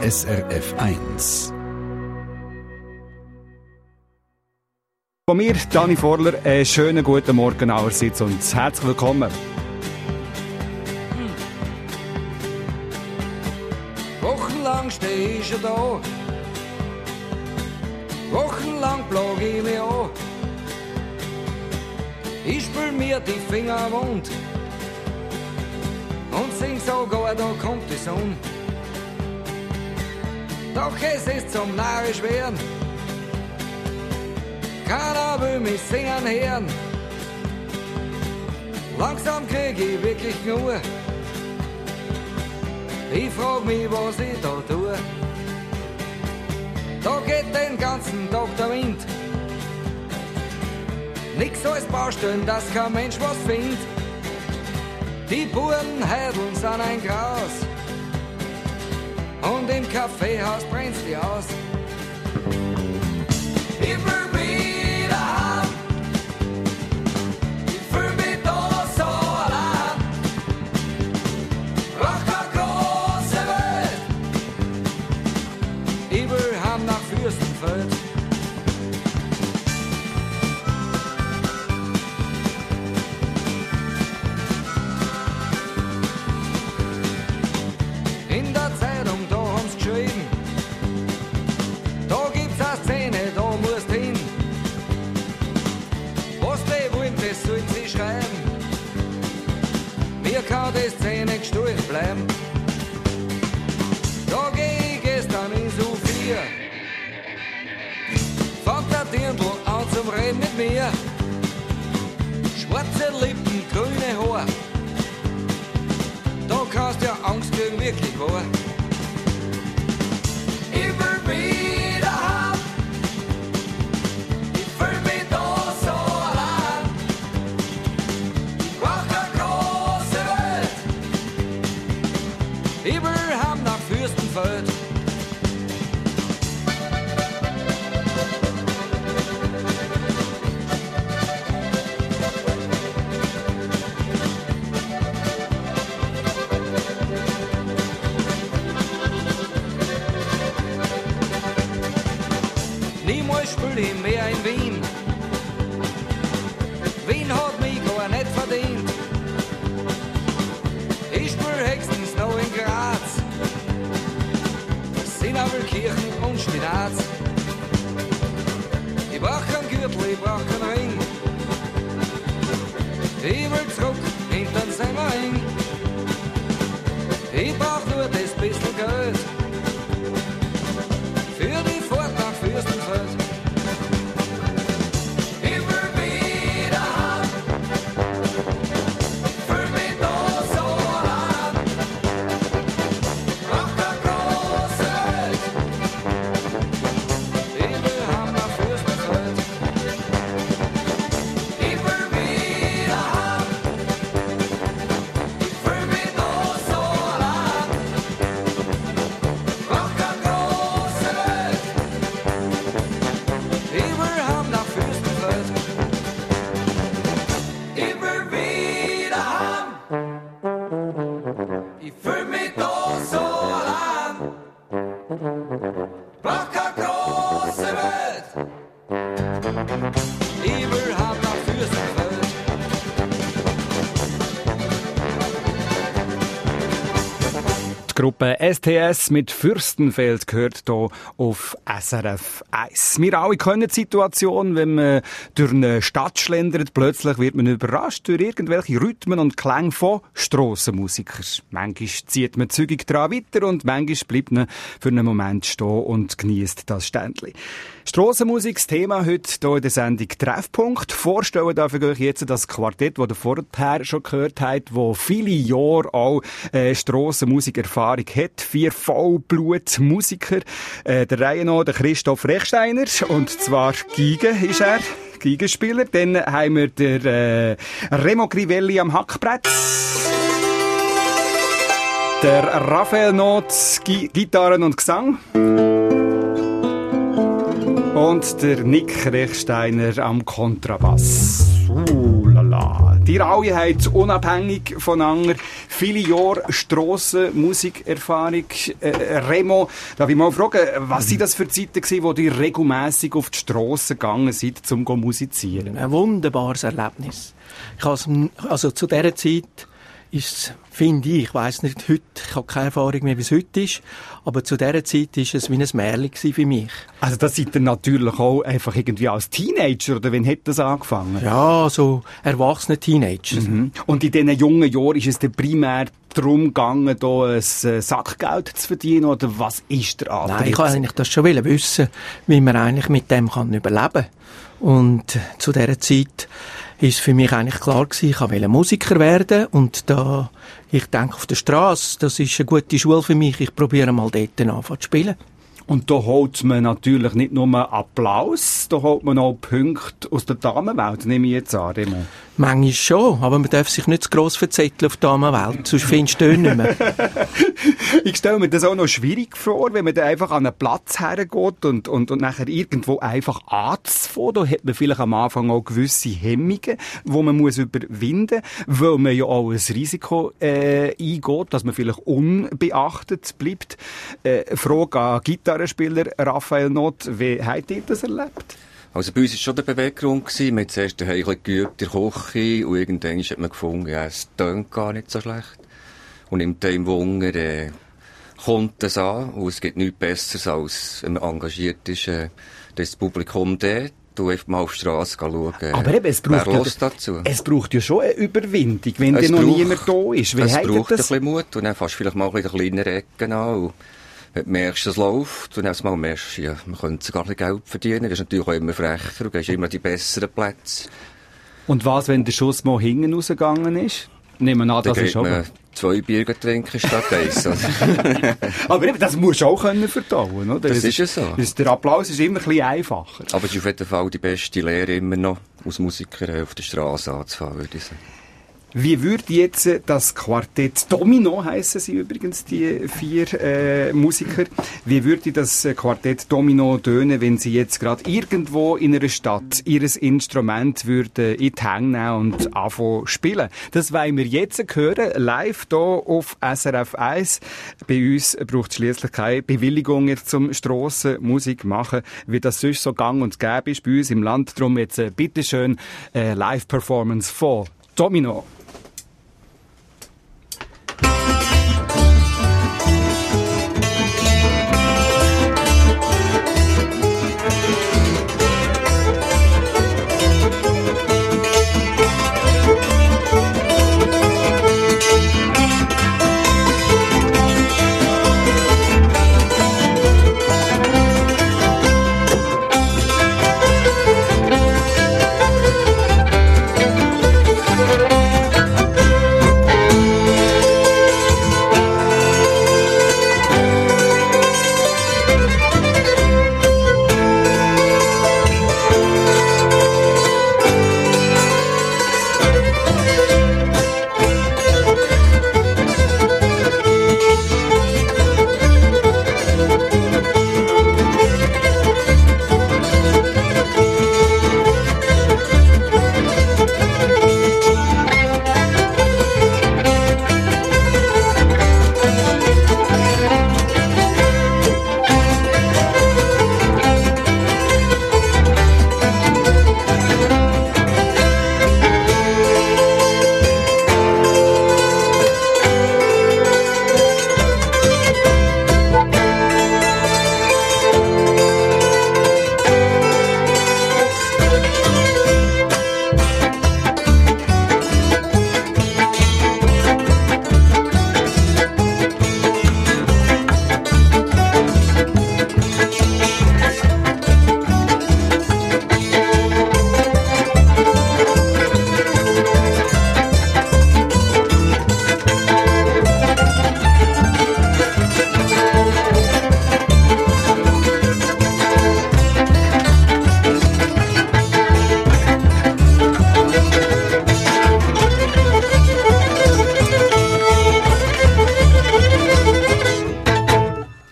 SRF 1. Von mir, Dani Vorler, einen schönen guten Morgen allerseits und herzlich willkommen. Wochenlang steh ich schon da, wochenlang plag ich mich an. Ich spül mir die Finger wund und sing sogar, da kommt die Sonne. Doch es ist zum narrisch werden, keiner will mich singen hören. Langsam krieg ich wirklich nur. Ich frag mich, was ich da tue. Da geht den ganzen Tag der Wind. Nix als Baustellen, dass kein Mensch was findet. Die Burenheideln sind ein Graus. Und im Kaffeehaus brennt's die aus. Ich will wieder heim. Ich fühl mich da so allein. Brauch keine große Welt. Ich will heim nach Fürstenfeld. In der Zeitung, da haben's geschrieben, da gibt's eine Szene, da musst hin. Was die wollen, das sollen sie schreiben. Mir kann die Szene gestohlen bleiben. Da geh ich gestern in Sophia. Fängt der Dirndl an zum Reden mit mir. Schwarze Lippen, grüne Haar. Da kannst du ja Angst kriegen, wirklich wahr. Ich will wieder heim. Ich fühl mich da so allein. Ich brauch keine große Welt. Ich will heim nach Fürstenfeld. Niemals spül ich mehr in Wien. Wien hat mich gar nicht verdient. Ich spül höchstens noch in Graz, Sinabelkirchen und Spinat. Ich brauch keinen Gürtel, ich brauch keinen Ring. Ich will zurück hinter den Semmering. Ich brauch nur das bisschen Geld für die Fahrt nach Fürstenfeld. Ich will wieder heim. Fühl mich da so allein. Brauch keine große Welt. Ich will heim nach Fürstenfeld. Ich will wieder heim. Ich fühl mich da so allein. Brauch keine große Welt. Ich will heim nach Fürstenfeld. Ich will wieder heim. Ich fühl mich da so allein. Brauch keine große Welt. Ich will heim nach Fürstenfeld. Die Gruppe STS mit Fürstenfeld gehört hier auf SRF 1. Wir alle kennen die Situation, wenn man durch eine Stadt schlendert, plötzlich wird man überrascht durch irgendwelche Rhythmen und Klänge von Strassenmusikern. Manchmal zieht man zügig dran weiter und manchmal bleibt man für einen Moment stehen und genießt das Ständchen. Strassenmusik, das Thema heute hier in der Sendung Treffpunkt. Vorstellen darf ich euch jetzt das Quartett, das ihr vorher schon gehört habt, das viele Jahre auch Strassenmusik-Erfahrung hat. 4 Vollblut-Musiker. Der Reihe noch, der Christoph Rechsteiner, und zwar Geige ist er, Geigenspieler. Dann haben wir den Remo Crivelli am Hackbrett. Der Raphael Not, Gitarren und Gesang. Und der Nick Rechsteiner am Kontrabass. Lala. Die alle haben unabhängig voneinander viele Jahre Strassenmusikerfahrung. Remo, darf ich mal fragen, was sind das für Zeiten gewesen, wo ihr regelmässig auf die Strasse gegangen seid, um zu musizieren? Ein wunderbares Erlebnis. Also zu dieser Zeit ist, finde ich weiss nicht heute, ich habe keine Erfahrung mehr, wie es heute ist, aber zu dieser Zeit war es wie ein Märchen für mich. Also das seid ihr natürlich auch einfach irgendwie als Teenager, oder wann hat das angefangen? Ja, so erwachsene Teenager. Mhm. Und in diesen jungen Jahren ist es dann primär darum gegangen, da ein Sackgeld zu verdienen, oder was ist der Antrieb? Nein, ich wollte eigentlich das schon wissen, wie man eigentlich mit dem überleben kann. Und zu dieser Zeit ist für mich eigentlich klar gewesen, ich wollte Musiker werden, und da, ich denke, auf der Strasse, das ist eine gute Schule für mich, ich probiere mal dort anfangen zu spielen. Und da holt man natürlich nicht nur Applaus, da holt man auch Punkte aus der Damenwelt, nehme ich jetzt an, Remo. Manchmal schon, aber man darf sich nicht zu gross verzetteln auf die Damenwelt, sonst findest du nicht mehr. Ich stelle mir das auch noch schwierig vor, wenn man da einfach an einen Platz hergeht und nachher irgendwo einfach anzufangen. Da hat man vielleicht am Anfang auch gewisse Hemmungen, die man muss überwinden muss, weil man ja auch ein Risiko eingeht, dass man vielleicht unbeachtet bleibt. Frage an Gitarrenspieler Raphael Not, wie habt ihr das erlebt? Also bei uns war schon der Beweggrund gewesen. Wir haben zuerst ein bisschen geübt in der Küche und irgendwann hat man gefunden, ja, es tönt gar nicht so schlecht. Und im Team Wunder kommt das an und es gibt nichts Besseres, als wenn man engagiert ist, das Publikum dort und einfach mal auf die Strasse schauen. Aber eben, es braucht ja schon eine Überwindung, wenn dann noch niemand da ist. Wie es braucht das? ein bisschen Mut und dann fährst du vielleicht mal ein bisschen kleinere Ecken an und wenn du merkst, es läuft, und dann mal merkst du, ja, man könnte sogar ein bisschen Geld verdienen. Das ist natürlich auch immer frecher, du gehst immer die besseren Plätze. Und was, wenn der Schuss mal hinten rausgegangen ist? Nehmen wir an, das ist auch... 2 Bier trinken statt 1. Aber eben, das musst du auch können verdauen, oder? Das ist ja so. Der Applaus ist immer ein bisschen einfacher. Aber es ist auf jeden Fall die beste Lehre immer noch, als Musiker auf der Straße anzufahren, würde ich sagen. Wie würde jetzt das Quartett Domino, heissen sie übrigens, die 4 Musiker, wie würde das Quartett Domino tönen, wenn sie jetzt gerade irgendwo in einer Stadt ihres Instrument würden in die Hände nehmen und anfangen spielen? Das wollen wir jetzt hören, live hier auf SRF 1. Bei uns braucht es schliesslich keine Bewilligung jetzt zum Strassenmusik machen, wie das sonst so gang und gäbe ist bei uns im Land. Darum jetzt bitteschön Live-Performance von Domino.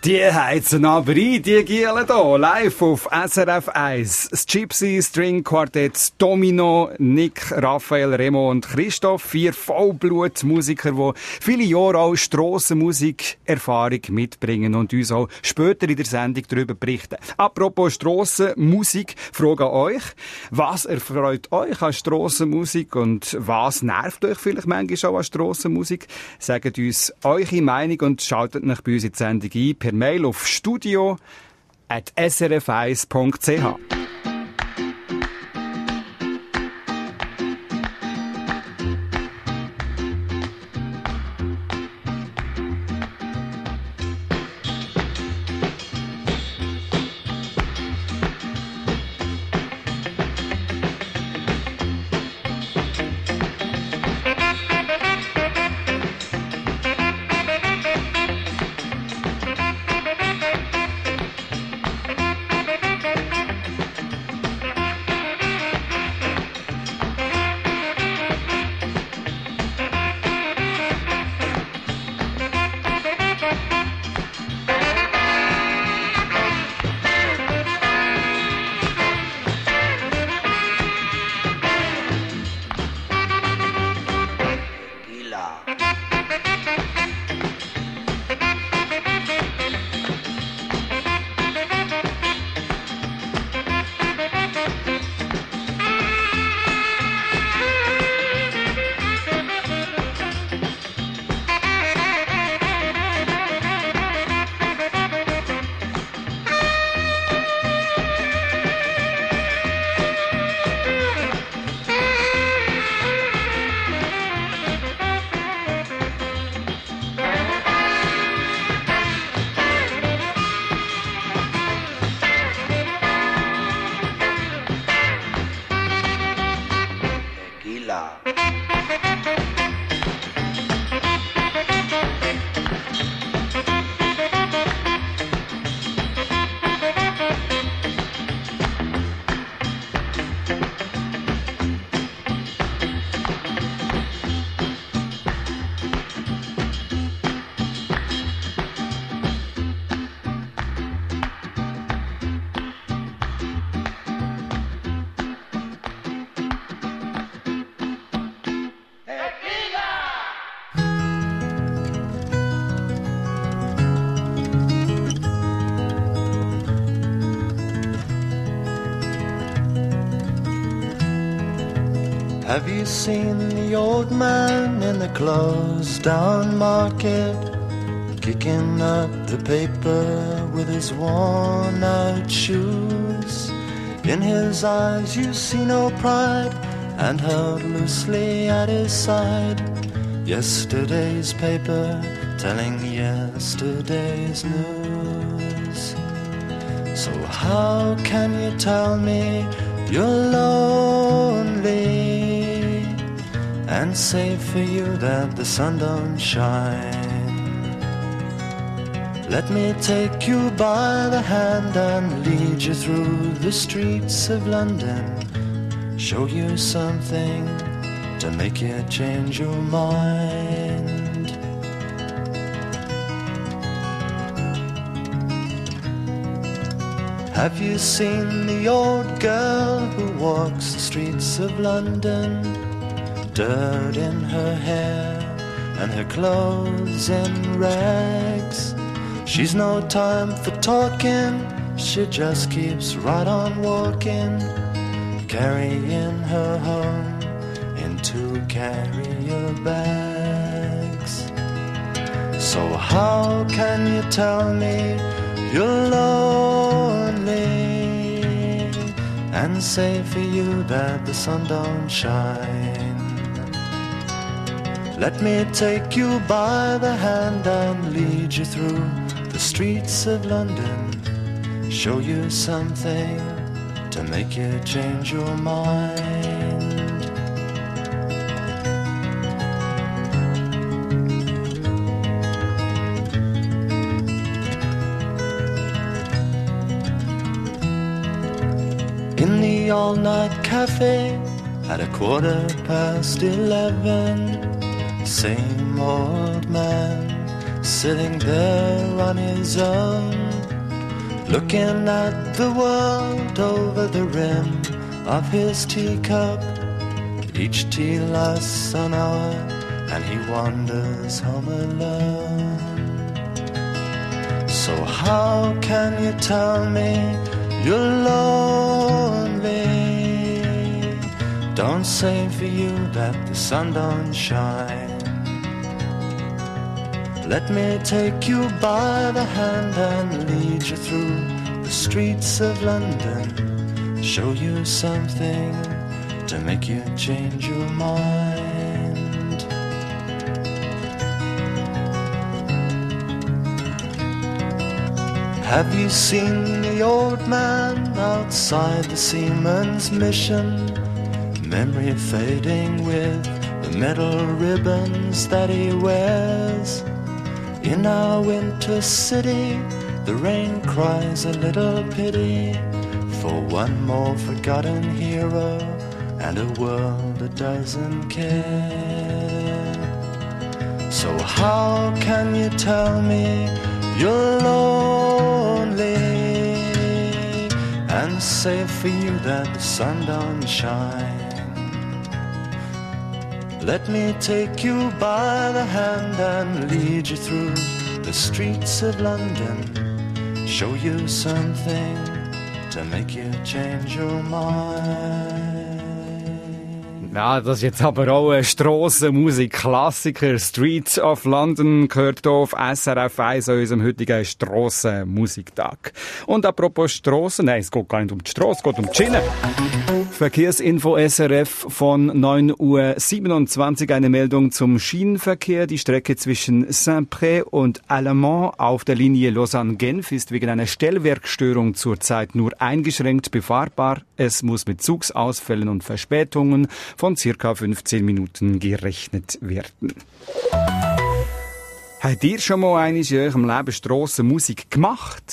Die heizen aber ein, die Gielen hier, live auf SRF 1. Das Gypsy String Quartett Domino, Nick, Raphael, Remo und Christoph. 4 Vollblutmusiker, die viele Jahre auch Strassenmusik-Erfahrung mitbringen und uns auch später in der Sendung darüber berichten. Apropos Strassenmusik, frage an euch, was erfreut euch an Strassenmusik und was nervt euch vielleicht manchmal auch an Strassenmusik? Sagt uns eure Meinung und schaltet euch bei uns in die Sendung ein per Mail auf studio@srf1.ch. Have you seen the old man in the closed-down market, kicking up the paper with his worn-out shoes? In his eyes you see no pride, and held loosely at his side, yesterday's paper telling yesterday's news. So how can you tell me you're lonely and say for you that the sun don't shine? Let me take you by the hand and lead you through the streets of London, show you something to make you change your mind. Have you seen the old girl who walks the streets of London, dirt in her hair and her clothes in rags? She's no time for talking, she just keeps right on walking, carrying her home in 2 carrier bags. So how can you tell me you're lonely and say for you that the sun don't shine? Let me take you by the hand and lead you through the streets of London, show you something to make you change your mind. In the all-night cafe at 11:15, same old man, sitting there on his own, looking at the world over the rim of his teacup. Each tea lasts an hour, and he wanders home alone. So how can you tell me you're lonely? Don't say for you that the sun don't shine. Let me take you by the hand and lead you through the streets of London, show you something to make you change your mind. Have you seen the old man outside the Seaman's Mission? Memory fading with the metal ribbons that he wears. In our winter city, the rain cries a little pity for one more forgotten hero and a world that doesn't care. So how can you tell me you're lonely and say for you that the sun don't shine? Let me take you by the hand and lead you through the streets of London, show you something to make you change your mind. Ja, das ist jetzt aber auch ein Strassenmusik-Klassiker. Streets of London gehört hier auf SRF 1 an unserem heutigen Strassenmusiktag. Und apropos Strassen, nein, es geht gar nicht um die Strasse, es geht um die Schiene. Verkehrsinfo SRF von 9:27 Uhr, eine Meldung zum Schienenverkehr. Die Strecke zwischen Saint-Pré und Allemant auf der Linie Lausanne-Genf ist wegen einer Stellwerkstörung zurzeit nur eingeschränkt befahrbar. Es muss mit Zugsausfällen und Verspätungen von circa 15 Minuten gerechnet werden. Habt ihr schon mal einmal in eurem Leben Strassenmusik gemacht?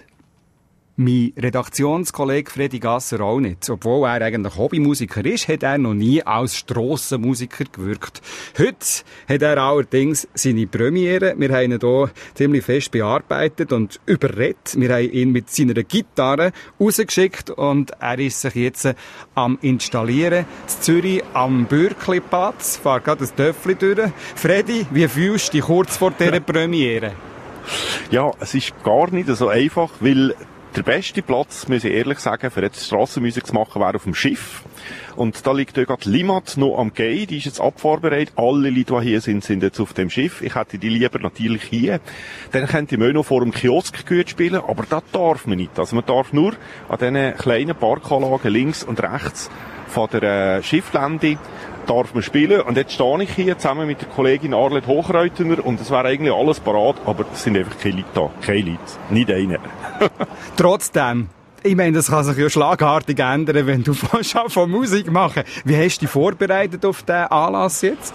Mein Redaktionskollege Freddy Gasser auch nicht. Obwohl er eigentlich Hobbymusiker ist, hat er noch nie als Strassenmusiker gewirkt. Heute hat er allerdings seine Premiere. Wir haben ihn hier ziemlich fest bearbeitet und überredet. Wir haben ihn mit seiner Gitarre rausgeschickt und er ist sich jetzt am Installieren. In Zürich am Bürkliplatz fährt gerade ein Töffli durch. Freddy, wie fühlst du dich kurz vor dieser Premiere? Ja, es ist gar nicht so einfach, weil der beste Platz, muss ich ehrlich sagen, für jetzt Strassenmusik zu machen, wäre auf dem Schiff. Und da liegt ja gerade Limmat noch am Gate, die ist jetzt abfahrbereit. Alle Leute, die hier sind, sind jetzt auf dem Schiff. Ich hätte die lieber natürlich hier. Dann könnte ich noch vor dem Kiosk gut spielen, aber das darf man nicht. Also man darf nur an diesen kleinen Parkanlagen links und rechts von der Schifflände darf man spielen. Und jetzt stehe ich hier zusammen mit der Kollegin Arlette Hochreutener und es wäre eigentlich alles parat, aber es sind einfach keine Leute da. Keine Leute. Nicht einer. Trotzdem, ich meine, das kann sich ja schlagartig ändern, wenn du von Musik machen. Wie hast du dich vorbereitet auf diesen Anlass jetzt?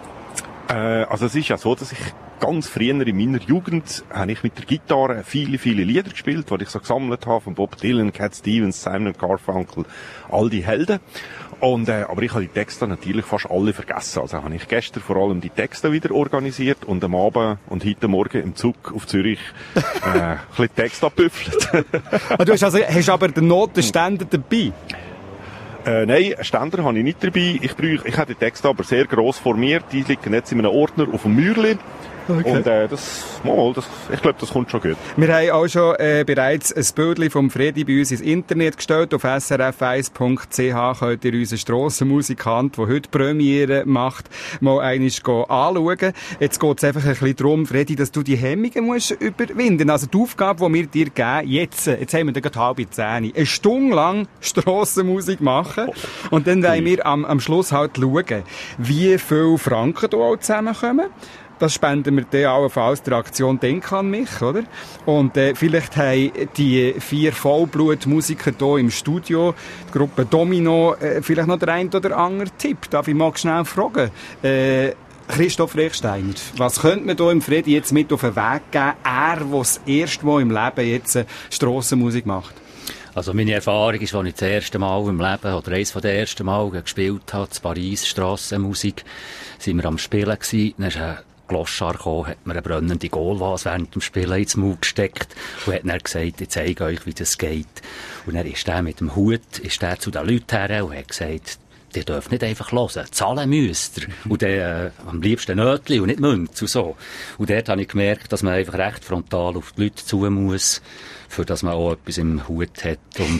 Also es ist ja so, dass ich ganz früher in meiner Jugend habe ich mit der Gitarre viele, viele Lieder gespielt, die ich so gesammelt habe, von Bob Dylan, Cat Stevens, Simon & Garfunkel, all die Helden. Und, aber ich habe die Texte natürlich fast alle vergessen. Also habe ich gestern vor allem die Texte wieder organisiert und am Abend und heute Morgen im Zug auf Zürich ein bisschen Text abbüffelt. Du hast aber den Notenständer dabei? Nein, einen Ständer habe ich nicht dabei. Ich habe die Texte aber sehr gross vor mir. Die liegen jetzt in einem Ordner auf dem Mürli. Okay. Und ich glaube, das kommt schon gut. Wir haben auch schon bereits ein Bildchen vom Freddy bei uns ins Internet gestellt. Auf srf1.ch könnt ihr unseren Strassenmusikant, der heute Premiere macht, mal einmal anschauen. Jetzt geht es einfach ein bisschen darum, Freddy, dass du die Hemmungen musst überwinden. Also die Aufgabe, die wir dir geben, jetzt haben wir gerade 9:30, eine Stunde lang Strassenmusik machen. Und dann wollen wir am Schluss halt schauen, wie viele Franken da auch zusammenkommen. Das spenden wir dann allenfalls der Aktion «Denk an mich», oder? Und vielleicht haben die 4 Vollblutmusiker hier im Studio, die Gruppe Domino, vielleicht noch der ein oder andere Tipp. Darf ich mal schnell fragen? Christoph Rechsteiner, was könnte man hier im Freddy jetzt mit auf den Weg geben? Er, der das erste Mal im Leben jetzt Strassenmusik macht. Also meine Erfahrung ist, als ich das erste Mal im Leben, oder eines der ersten Mal gespielt habe, in Paris, Strassenmusik, sind wir am Spielen gewesen. Dann ist Gloschar gekommen, hat mir eine brennende Goalvase während dem Spielen ins Maul gesteckt und hat dann gesagt, ich zeige euch, wie das geht. Und dann ist der mit dem Hut, zu den Leuten her und hat gesagt, ihr dürft nicht einfach hören, zahlen müsst ihr. Und dann, am liebsten Nötli und nicht Münze und so. Und dort habe ich gemerkt, dass man einfach recht frontal auf die Leute zu muss, für dass man auch etwas im Hut hat. Und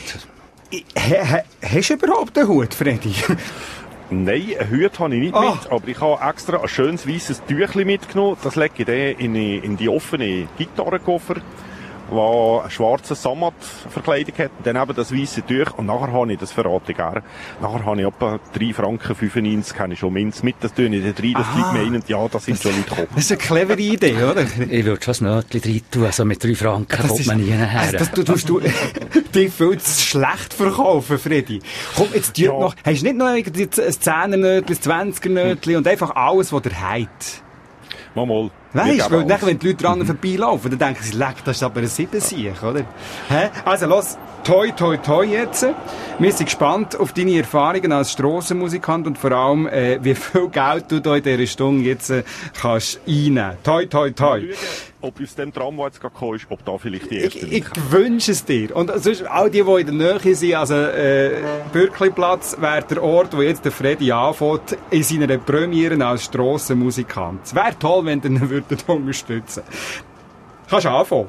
hast du überhaupt einen Hut, Freddy? Nein, einen Hut habe ich nicht mit, aber ich habe extra ein schönes weisses Tüchli mitgenommen. Das lege ich dann in die offene Gitarrenkoffer, der eine schwarze Sammet-Verkleidung hat. Und dann eben das weisse Tuch. Und nachher habe ich, das verrate ich gerne, nachher habe ich etwa 3,95 Franken, habe ich schon Minz mit. Das tue ich dann rein, das bleibt mir ein und ja, das sind schon Leute gekommen. Das ist eine clevere Idee, oder? Ich würde schon ein Nötli rein tun, also mit 3 Franken kommt man nie her. Das tust du dich viel zu schlecht verkaufen, Freddy. Komm, jetzt noch, hast du nicht noch ein 10er-Nötli, ein 20er-Nötli und einfach alles, was ihr habt? Mal. Weißt du, weil wenn die Leute dran vorbeilaufen, dann denken sie, leck, das ist aber ein 7-Sieg, oder? Also, los, toi, toi, toi jetzt. Wir sind gespannt auf deine Erfahrungen als Strassenmusikant und vor allem, wie viel Geld du da in dieser Stunde jetzt kannst einnehmen. Toi, toi, toi. Ob aus dem Tram, der jetzt gerade gekommen ist, ob da vielleicht die erste Ich wünsche es dir. Und sonst, all die in der Nähe sind, also Bürkliplatz wäre der Ort, wo jetzt der Freddy anfängt, in seiner Premiere als Strassenmusikant. Es wäre toll, wenn du ihn unterstützen würdest. Kannst du anfangen?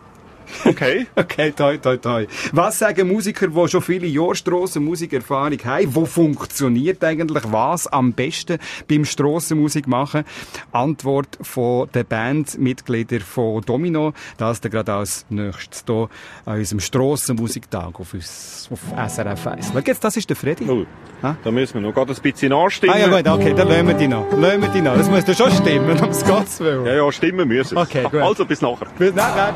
Okay. Okay, toi, toi, toi. Was sagen Musiker, die schon viele Jahre Strassenmusikerfahrung haben? Wo funktioniert eigentlich was am besten beim Strassenmusik machen? Antwort von den Bandmitgliedern von Domino. Das dann gerade als nächstes hier an unserem Strassenmusiktag auf SRF 1. Schau jetzt, das ist der Freddy. Oh, da müssen wir noch gerade ein bisschen anstimmen. Ja gut, okay, dann lassen wir die noch. Das muss doch schon stimmen, um es Gottes Willen. Ja, stimmen müssen es. Okay, gut. Also, bis nachher. Bis nachher.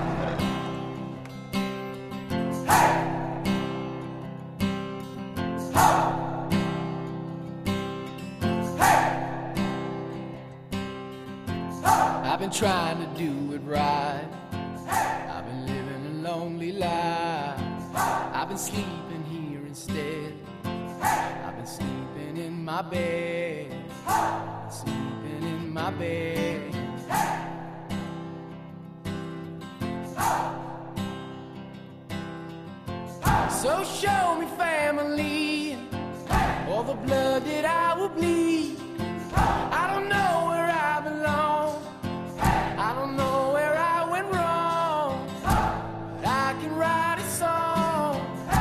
I've been trying to do it right. I've been living a lonely life. I've been sleeping here instead. I've been sleeping in my bed. Sleeping in my bed. So show me family, all the blood that I will bleed. I don't know where I belong. I don't know where I went wrong. But I can write a song.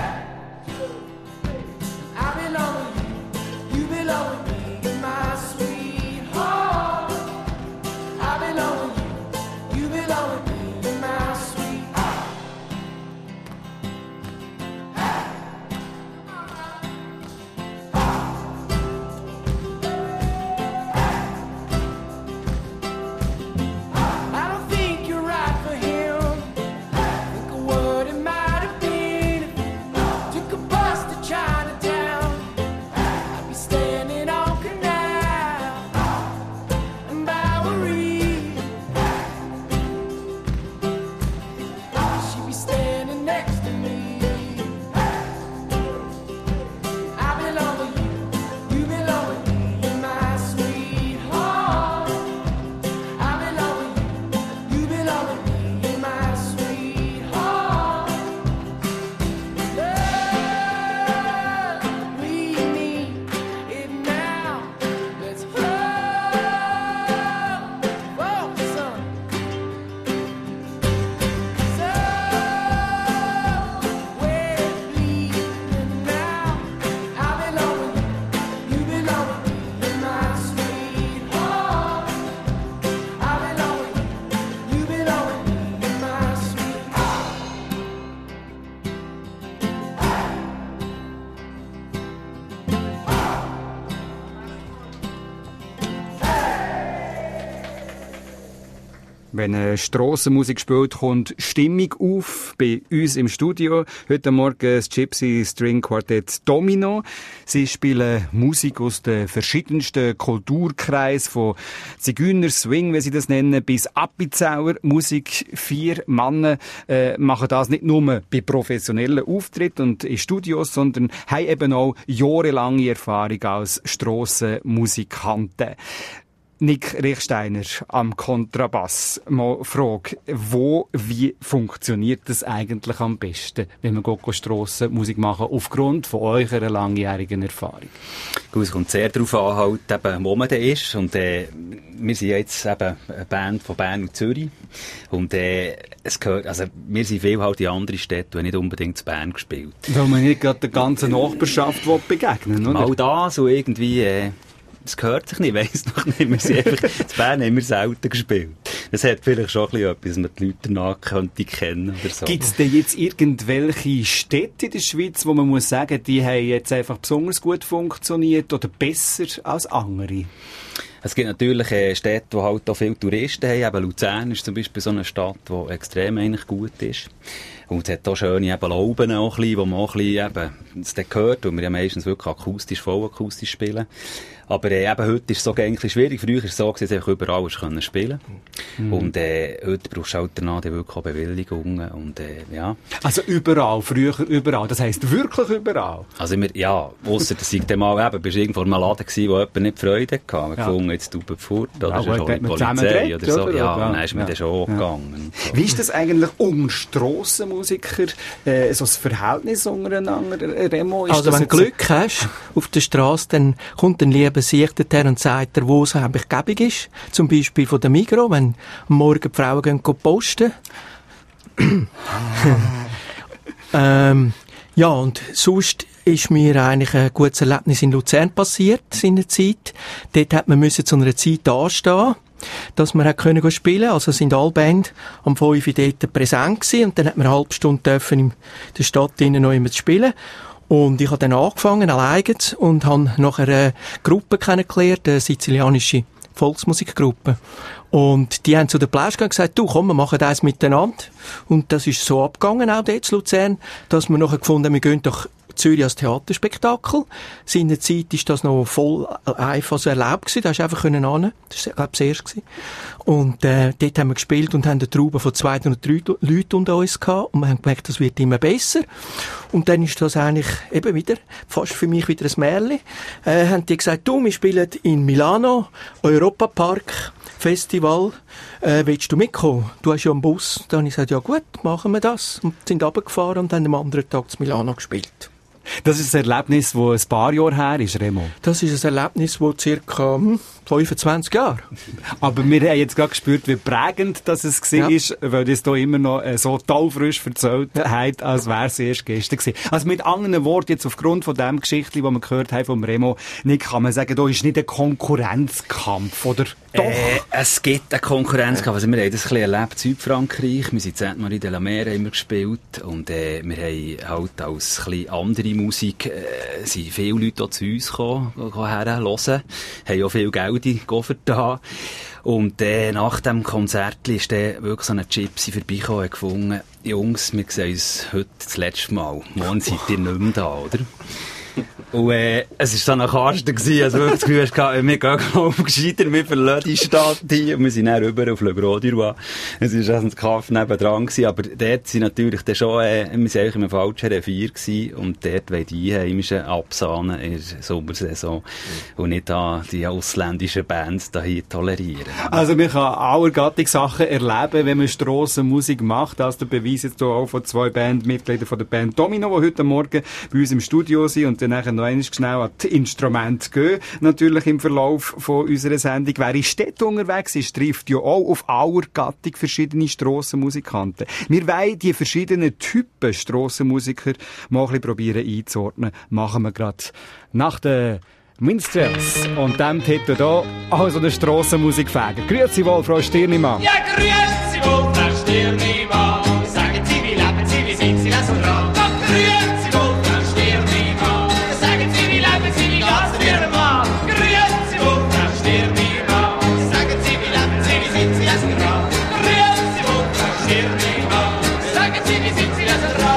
I belong with you, you belong with me, you're my sweetheart. I belong with you, you belong with me, you're my sweetheart. Wenn Strassenmusik spielt, kommt Stimmung auf bei uns im Studio. Heute Morgen das Gypsy String Quartett Domino. Sie spielen Musik aus den verschiedensten Kulturkreisen, von Zigeuner Swing, wie sie das nennen, bis Appenzauer Musik. 4 Männer machen das nicht nur bei professionellen Auftritten und in Studios, sondern haben eben auch jahrelange Erfahrung als Strassenmusikanten. Nick Rechsteiner am Kontrabass. Mal Frage, wie funktioniert das eigentlich am besten, wenn man Strassenmusik machen aufgrund von eurer langjährigen Erfahrung? Gut, es kommt sehr darauf an, halt, eben, wo man da ist. Und, wir sind jetzt eben eine Band von Bern und Zürich. Und, es gehört, also, wir sind viel halt in andere Städte und nicht unbedingt zu Bern gespielt. Weil man nicht gerade der ganzen Nachbarschaft begegnen will, oder? Mal da, so irgendwie, es gehört sich nicht, ich weiss noch nicht. Wir sind einfach, zu Bern haben wir selten gespielt. Das hat vielleicht schon ein bisschen etwas, dass man die Leute danach könnte kennen oder so. Gibt es denn jetzt irgendwelche Städte in der Schweiz, wo man muss sagen, die haben jetzt einfach besonders gut funktioniert oder besser als andere? Es gibt natürlich Städte, die halt auch viele Touristen haben. Eben Luzern ist zum Beispiel so eine Stadt, die extrem eigentlich gut ist. Und es hat auch schöne eben Lauben auch ein bisschen, wo man auch ein bisschen eben das gehört, weil wir ja meistens wirklich akustisch, voll akustisch spielen. Aber eben heute ist es so eigentlich schwierig. Früher war es so, dass du einfach überall spielen konntest. Und heute brauchst du halt danach wirklich auch Bewilligungen. Und, ja. Also überall, früher überall. Das heisst wirklich überall? Also ja, ausser dass ich dann mal eben, bist irgendwo in einem Laden gewesen, wo jemand nicht Freude hatte. Wir gefunden, jetzt du fort, oder ist schon die Polizei oder so. Ja, dann ist mir das schon gegangen. So. Wie ist das eigentlich Strassenmusiker, so das Verhältnis untereinander, Remo? Also wenn du Glück hast auf der Straße, dann kommt ein lieber Sicht her und sagt dir, wo es eigentlich gäbig ist. Zum Beispiel von der Migros, wenn am Morgen die Frauen gehen posten. Ja, und sonst ist mir eigentlich ein gutes Erlebnis in Luzern passiert, in der Zeit. Dort hat man zu einer Zeit anstehen, dass wir können spielen. Also sind alle Band am 5 Uhr dort präsent gewesen, und dann hat man eine halbe Stunde dürfen in der Stadt noch immer zu spielen. Und ich habe dann angefangen, alleine, und habe nachher eine Gruppe kennengelernt, eine sizilianische Volksmusikgruppe. Und die haben zu der Plauschgang gesagt, du, komm, wir machen das miteinander. Und das ist so abgegangen, auch dort in Luzern, dass wir nachher gefunden haben, wir gehen doch Zürich als Theaterspektakel. In der Zeit ist das noch voll einfach so erlaubt gewesen. Da hast du einfach hin. Das war, glaube ich, das erste gewesen. Und, dort haben wir gespielt und haben eine Traube von 200 Leuten unter uns gehabt. Und wir haben gemerkt, das wird immer besser. Und dann ist das eigentlich eben wieder, fast für mich wieder ein Märchen. Haben die gesagt, du, wir spielen in Milano, Europapark, Festival, willst du mitkommen? Du hast ja einen Bus. Dann habe ich gesagt, ja gut, machen wir das. Und sind runtergefahren und haben am anderen Tag zu Milano gespielt. Das ist ein Erlebnis, das ein paar Jahre her ist, Remo. Das ist ein Erlebnis, das circa 25 Jahre. Aber wir haben jetzt gerade gespürt, wie prägend das es war, weil das hier immer noch so taufrisch erzählt hat, als wäre es erst gestern gewesen. Also mit anderen Worten, jetzt aufgrund von dem Geschichtli, das wir gehört haben vom Remo, nicht kann man sagen, da ist nicht ein Konkurrenzkampf, oder? Doch. Es gibt einen Konkurrenzkampf. Also wir haben das ein bisschen erlebt, Südfrankreich. Wir sind in Sainte-Marie de la Mer immer gespielt. Und wir haben halt als ein bisschen andere Musik, sind viele Leute zu uns gekommen, herhören, haben auch viel Geld da. Und nach dem Konzert ist wirklich so eine Gypsy vorbeigekommen und gefunden, Jungs, wir sehen uns heute das letzte Mal. Morgen seid ihr nicht mehr da, oder? Und es war so ein Karsten gewesen, also wirklich das Gefühl hast, wir gehen auf gescheiter, wir verlassen die Stadt hier und wir sind dann rüber auf Le Gros du Roi. Es war ein Kaffee nebendran gewesen, aber dort sind natürlich dann schon, wir waren eigentlich in einem falschen Revier gewesen und dort wollen die Einheimischen absahnen in der Sommersaison und nicht da die ausländischen Bands da hier tolerieren. Also man kann allergattige Sachen erleben, wenn man Strassenmusik macht. Das ist der Beweis jetzt hier auch von 2 Bandmitgliedern von der Band Domino, die heute Morgen bei uns im Studio sind und dann nachher noch einmal schnell an die Instrumente gehen. Natürlich im Verlauf von unserer Sendung. Wer in Städten unterwegs ist, trifft ja auch auf aller Gattung verschiedene Strassenmusikanten. Wir wollen die verschiedenen Typen Strassenmusiker mal ein bisschen probieren einzuordnen. Machen wir gerade nach den Minstrels und dem Titel hier, also der Strassenmusikfäger. Grüezi wohl, Frau Stirnimann. Ja, grüezi wohl, Frau Stirnimann. Sagen Sie, wie leben Sie, wie sind Sie das so dran? Ja, grüezi wohl, Frau Stirnimann. Sagen Sie, wie leben Sie, wie geht's Ihrem Mann? Grüezi wohl, Frau Stirnimann. Sagen Sie, wie leben Sie, wie sind Sie das so dran? Grüezi wohl, Frau Stirnimann. Sagen Sie, wie sind Sie das so dran?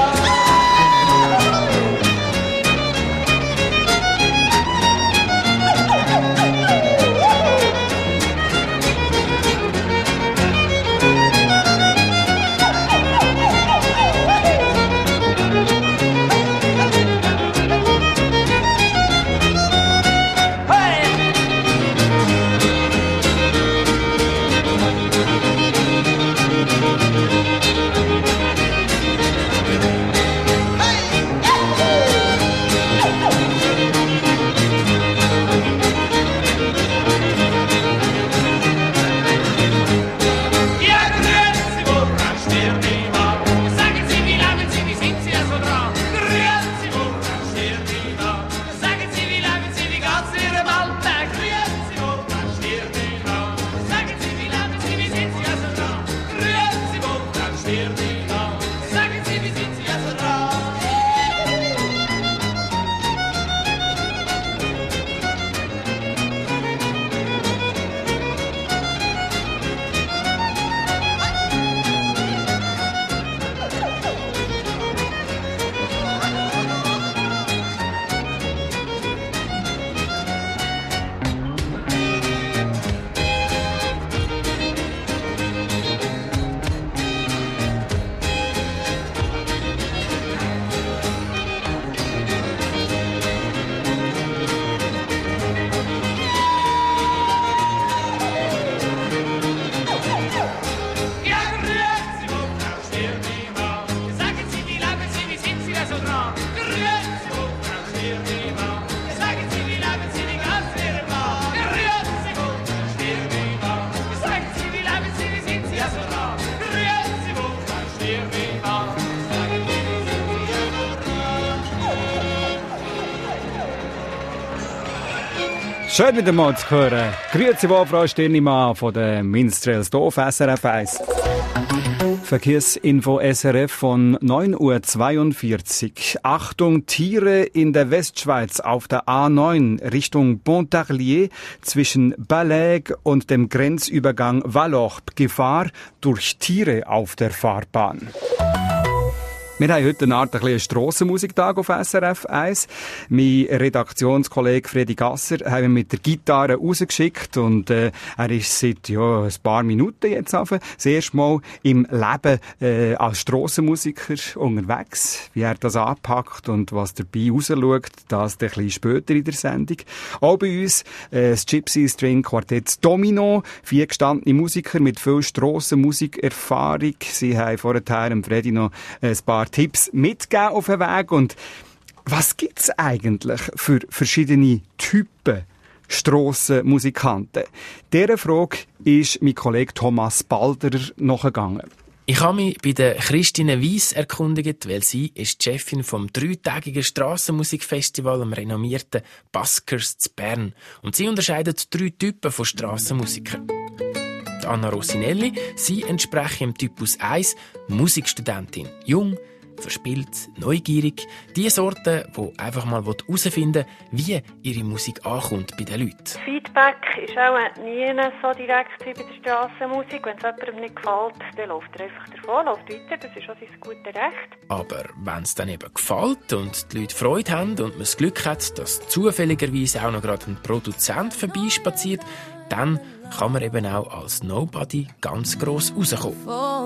Schön wieder mal zu hören. Grüezi wohl, Frau Stirnimann von den Minstrels hier auf SRF 1. Verkehrsinfo SRF von 9:42 Uhr. Achtung, Tiere in der Westschweiz auf der A9 Richtung Pontarlier zwischen Ballaigues und dem Grenzübergang Vallorbe. Gefahr durch Tiere auf der Fahrbahn. Wir haben heute eine Art ein Strassenmusiktag auf SRF 1. Mein Redaktionskollege Fredi Gasser haben wir mit der Gitarre rausgeschickt und er ist seit ein paar Minuten jetzt das erste Mal im Leben als Strassenmusiker unterwegs. Wie er das anpackt und was dabei rausschaut, das ein bisschen später in der Sendung. Auch bei uns das Gypsy String Quartett Domino, 4 gestandene Musiker mit viel Strassenmusikerfahrung. Sie haben vorher im Fredi noch ein paar Tipps mitgeben auf den Weg. Und was gibt's eigentlich für verschiedene Typen Strassenmusikanten? Dieser Frage ist mein Kollege Thomas Balderer nachgegangen. Ich habe mich bei der Christine Weiss erkundigt, weil sie ist die Chefin vom 3-tägigen Strassenmusikfestival am renommierten Buskers zu Bern. Und sie unterscheidet 3 Typen von Strassenmusikern. Anna Rossinelli, sie entspreche im Typus 1 Musikstudentin. Jung, verspielt, neugierig. Die Sorte, die einfach mal herausfinden will, wie ihre Musik ankommt bei den Leuten. Feedback ist auch nie so direkt wie bei der Strassenmusik. Wenn es jemandem nicht gefällt, dann läuft er einfach davon, läuft weiter. Das ist auch sein gutes Recht. Aber wenn es dann eben gefällt und die Leute Freude haben und man das Glück hat, dass zufälligerweise auch noch gerade ein Produzent vorbeispaziert, dann kann man eben auch als Nobody ganz gross rauskommen.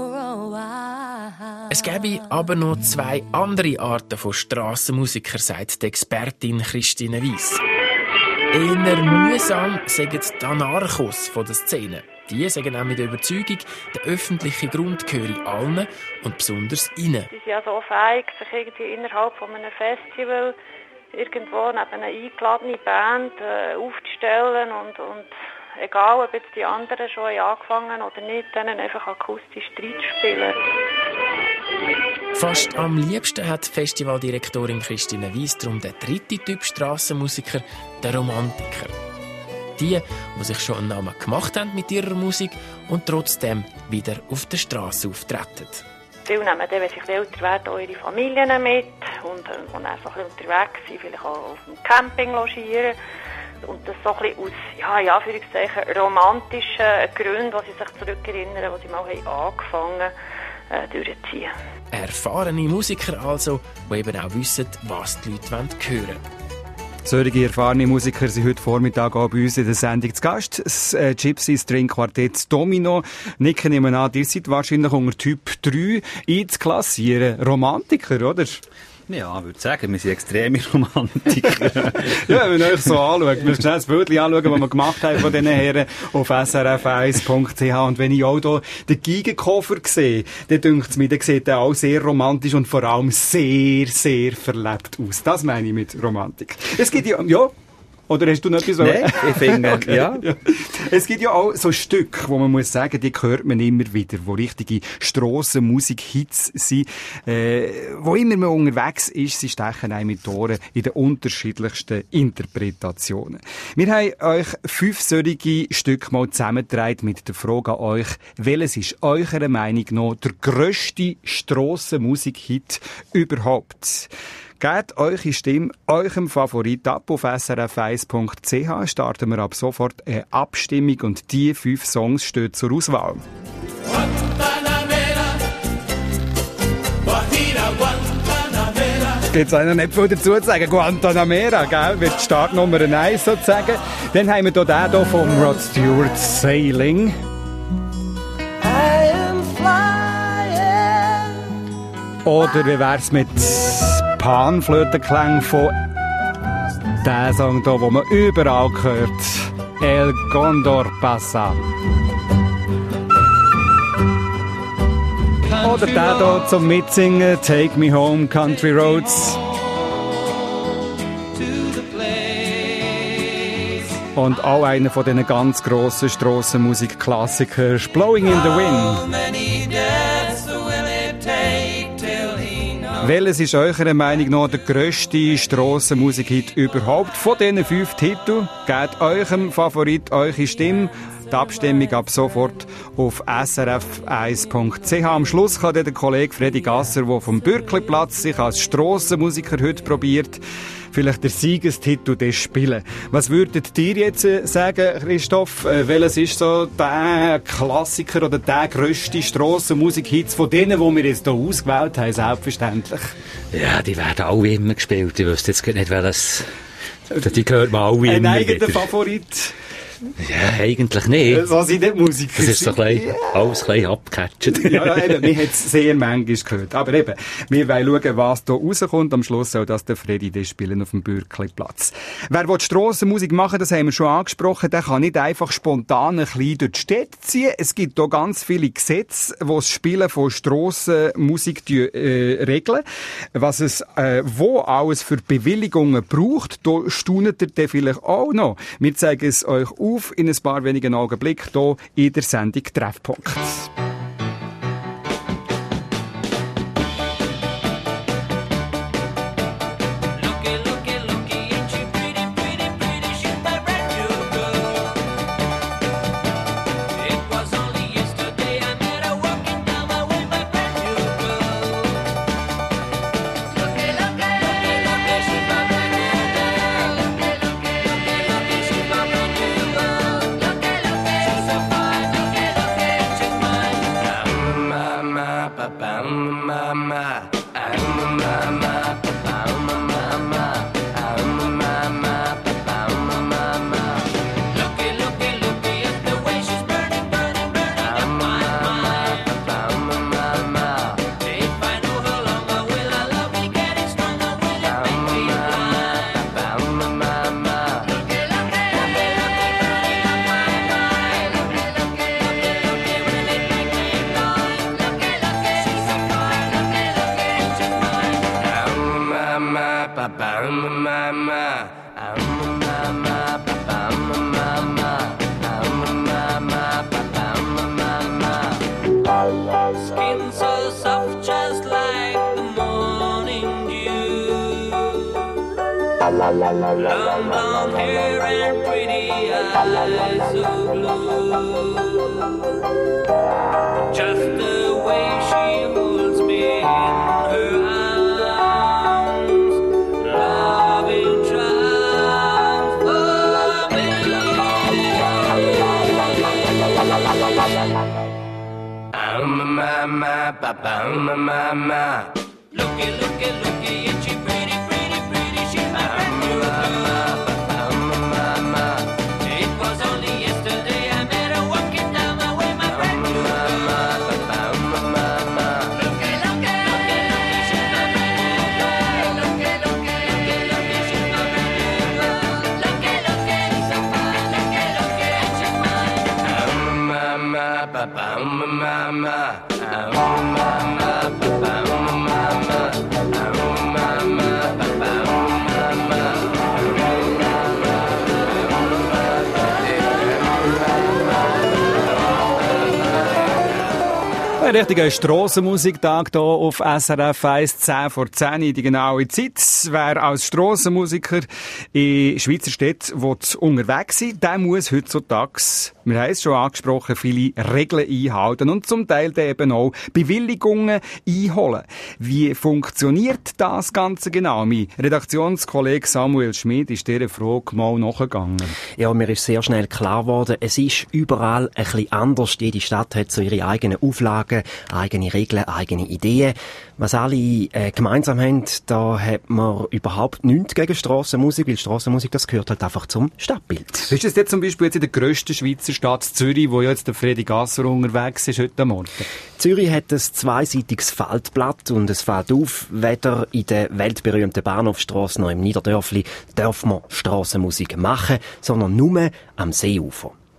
Es gäbe aber noch 2 andere Arten von Strassenmusikern, sagt die Expertin Christine Weiss. Eher mühsam sagen die Anarchos von der Szene. Die sagen auch mit der Überzeugung, der öffentliche Grund gehöre allen und besonders ihnen. Die sind ja so fähig, sich irgendwie innerhalb von einem Festival irgendwo neben einer eingeladenen Band aufzustellen und egal, ob jetzt die anderen schon angefangen oder nicht, denen einfach akustisch reinzuspielen. Fast am liebsten hat die Festivaldirektorin Christine Weiss darum den 3. Typ Strassenmusiker, der Romantiker. Die sich schon einen Namen gemacht haben mit ihrer Musik und trotzdem wieder auf der Straße auftreten. Viele nehmen dann, wenn sie älter werden, auch ihre Familien mit und dann so ein bisschen unterwegs sind, vielleicht auch auf dem Camping logieren. Und das so ein bisschen aus, in Anführungszeichen, romantischen Gründen, die sie sich zurückerinnern, die sie mal angefangen haben, durchzuziehen. Erfahrene Musiker also, die eben auch wissen, was die Leute hören wollen. Solche erfahrene Musiker sind heute Vormittag auch bei uns in der Sendung zu Gast. Das Gypsy String Quartett Domino. Nick, nehmen an, ihr seid wahrscheinlich unter Typ 3 einzuklassieren. Romantiker, oder? Ja, ich würde sagen, wir sind extreme Romantiker. Ja, wenn ihr euch so anschaut, wir schnell das Bild anschauen, das wir gemacht haben von diesen Herren auf srf1.ch. Und wenn ich auch hier den Geigenkoffer sehe, dann dünkt es mir, dann sieht er auch sehr romantisch und vor allem sehr, sehr verlebt aus. Das meine ich mit Romantik. Es gibt ja. Oder hast du noch etwas? Nein, ich finde, okay. ja. Es gibt ja auch so Stücke, wo man muss sagen, die hört man immer wieder, wo richtige Strassenmusik-Hits sind, wo immer man unterwegs ist, sie stechen einem mit Ohren in den unterschiedlichsten Interpretationen. Wir haben euch 5 solche Stücke mal zusammengetragen mit der Frage an euch, welches ist eurer Meinung nach der grösste Strassenmusik-Hit überhaupt? Gebt eure Stimme eurem Favorit ab auf srf1.ch. Starten wir ab sofort eine Abstimmung und die 5 Songs stehen zur Auswahl. Gibt's einer nicht viel dazu zu sagen? Guantanamera, gell? Wird Start Nummer 1 sozusagen. Dann haben wir den hier von Rod Stewart, Sailing. I am flying. Oder wie wär's mit Panflötenklang von dem Song hier, den man überall hört. El Condor Pasa. Oder der hier zum Mitsingen, Take Me Home, Country Roads. Und auch einer von diesen ganz grossen Strassenmusik-Klassikern, Blowing in the Wind. Welches ist eurer Meinung nach der grösste Strassenmusik-Hit überhaupt? Von diesen 5 Titeln gebt eurem Favorit eure Stimme. Die Abstimmung ab sofort auf srf1.ch. Am Schluss kann der Kollege Freddy Gasser, der vom Bürkliplatz sich als Strassenmusiker heute probiert, vielleicht der Siegestitel spielen. Was würdet ihr jetzt sagen, Christoph? Welches ist so der Klassiker oder der grösste Strassenmusik-Hit von denen, die wir jetzt hier ausgewählt haben, selbstverständlich? Ja, die werden alle immer gespielt. Ich wüsste jetzt nicht, welches... Die gehört man alle immer ein eigener wieder. Favorit? Ja, eigentlich nicht. Was sind denn Musiker? Das ist so alles ein bisschen abgecatcht. Ja, eben, wir haben es sehr manchmal gehört. Aber eben, wir wollen schauen, was da rauskommt. Am Schluss soll das der Freddy spielen auf dem Bürkliplatz. Wer will Strassenmusik machen, das haben wir schon angesprochen, der kann nicht einfach spontan ein bisschen durch die Städte ziehen. Es gibt da ganz viele Gesetze, die das Spielen von Strassenmusik regeln. Was es wo alles für Bewilligungen braucht, da staunet ihr dann vielleicht auch noch. Wir zeigen es euch in ein paar wenigen Augenblicken hier in der Sendung Treffpunkt. Long blonde hair and pretty eyes so blue. Just the way she holds me in her arms. Loving triumphs for me. My, papa, my. Looky, looky, looky, and she pretty, pretty, pretty. She's my brand new girl. It was only yesterday I met her walking down my way, my brand new girl. Looky, looky, looky, looky, she's my brand new girl. Looky, looky, looky, looky, she's my brand new girl. Looky, looky, so fine. Looky, looky, and she's mine. Mama, papa, mama. Ein richtiger Strassenmusiktag hier auf SRF 1, 10 vor 10, die genaue Zeit. Wer als Strassenmusiker in Schweizer Städten unterwegs sein will, der muss heutzutage, wir haben es schon angesprochen, viele Regeln einhalten und zum Teil eben auch Bewilligungen einholen. Wie funktioniert das Ganze genau? Mein Redaktionskollege Samuel Schmid ist dieser Frage mal nachgegangen. Ja, mir ist sehr schnell klar geworden, es ist überall ein bisschen anders. Jede Stadt hat so ihre eigenen Auflagen, eigene Regeln, eigene Ideen. Was alle gemeinsam haben, da hat man überhaupt nichts gegen Strassenmusik, weil Strassenmusik, das gehört halt einfach zum Stadtbild. Ist das jetzt zum Beispiel jetzt in der grössten Schweizer Stadt Zürich, wo jetzt der Freddy Gasser unterwegs ist heute Morgen? Zürich hat ein zweiseitiges Faltblatt und es fällt auf, weder in der weltberühmten Bahnhofstrasse noch im Niederdörfli darf man Strassenmusik machen, sondern nur am Seeufer.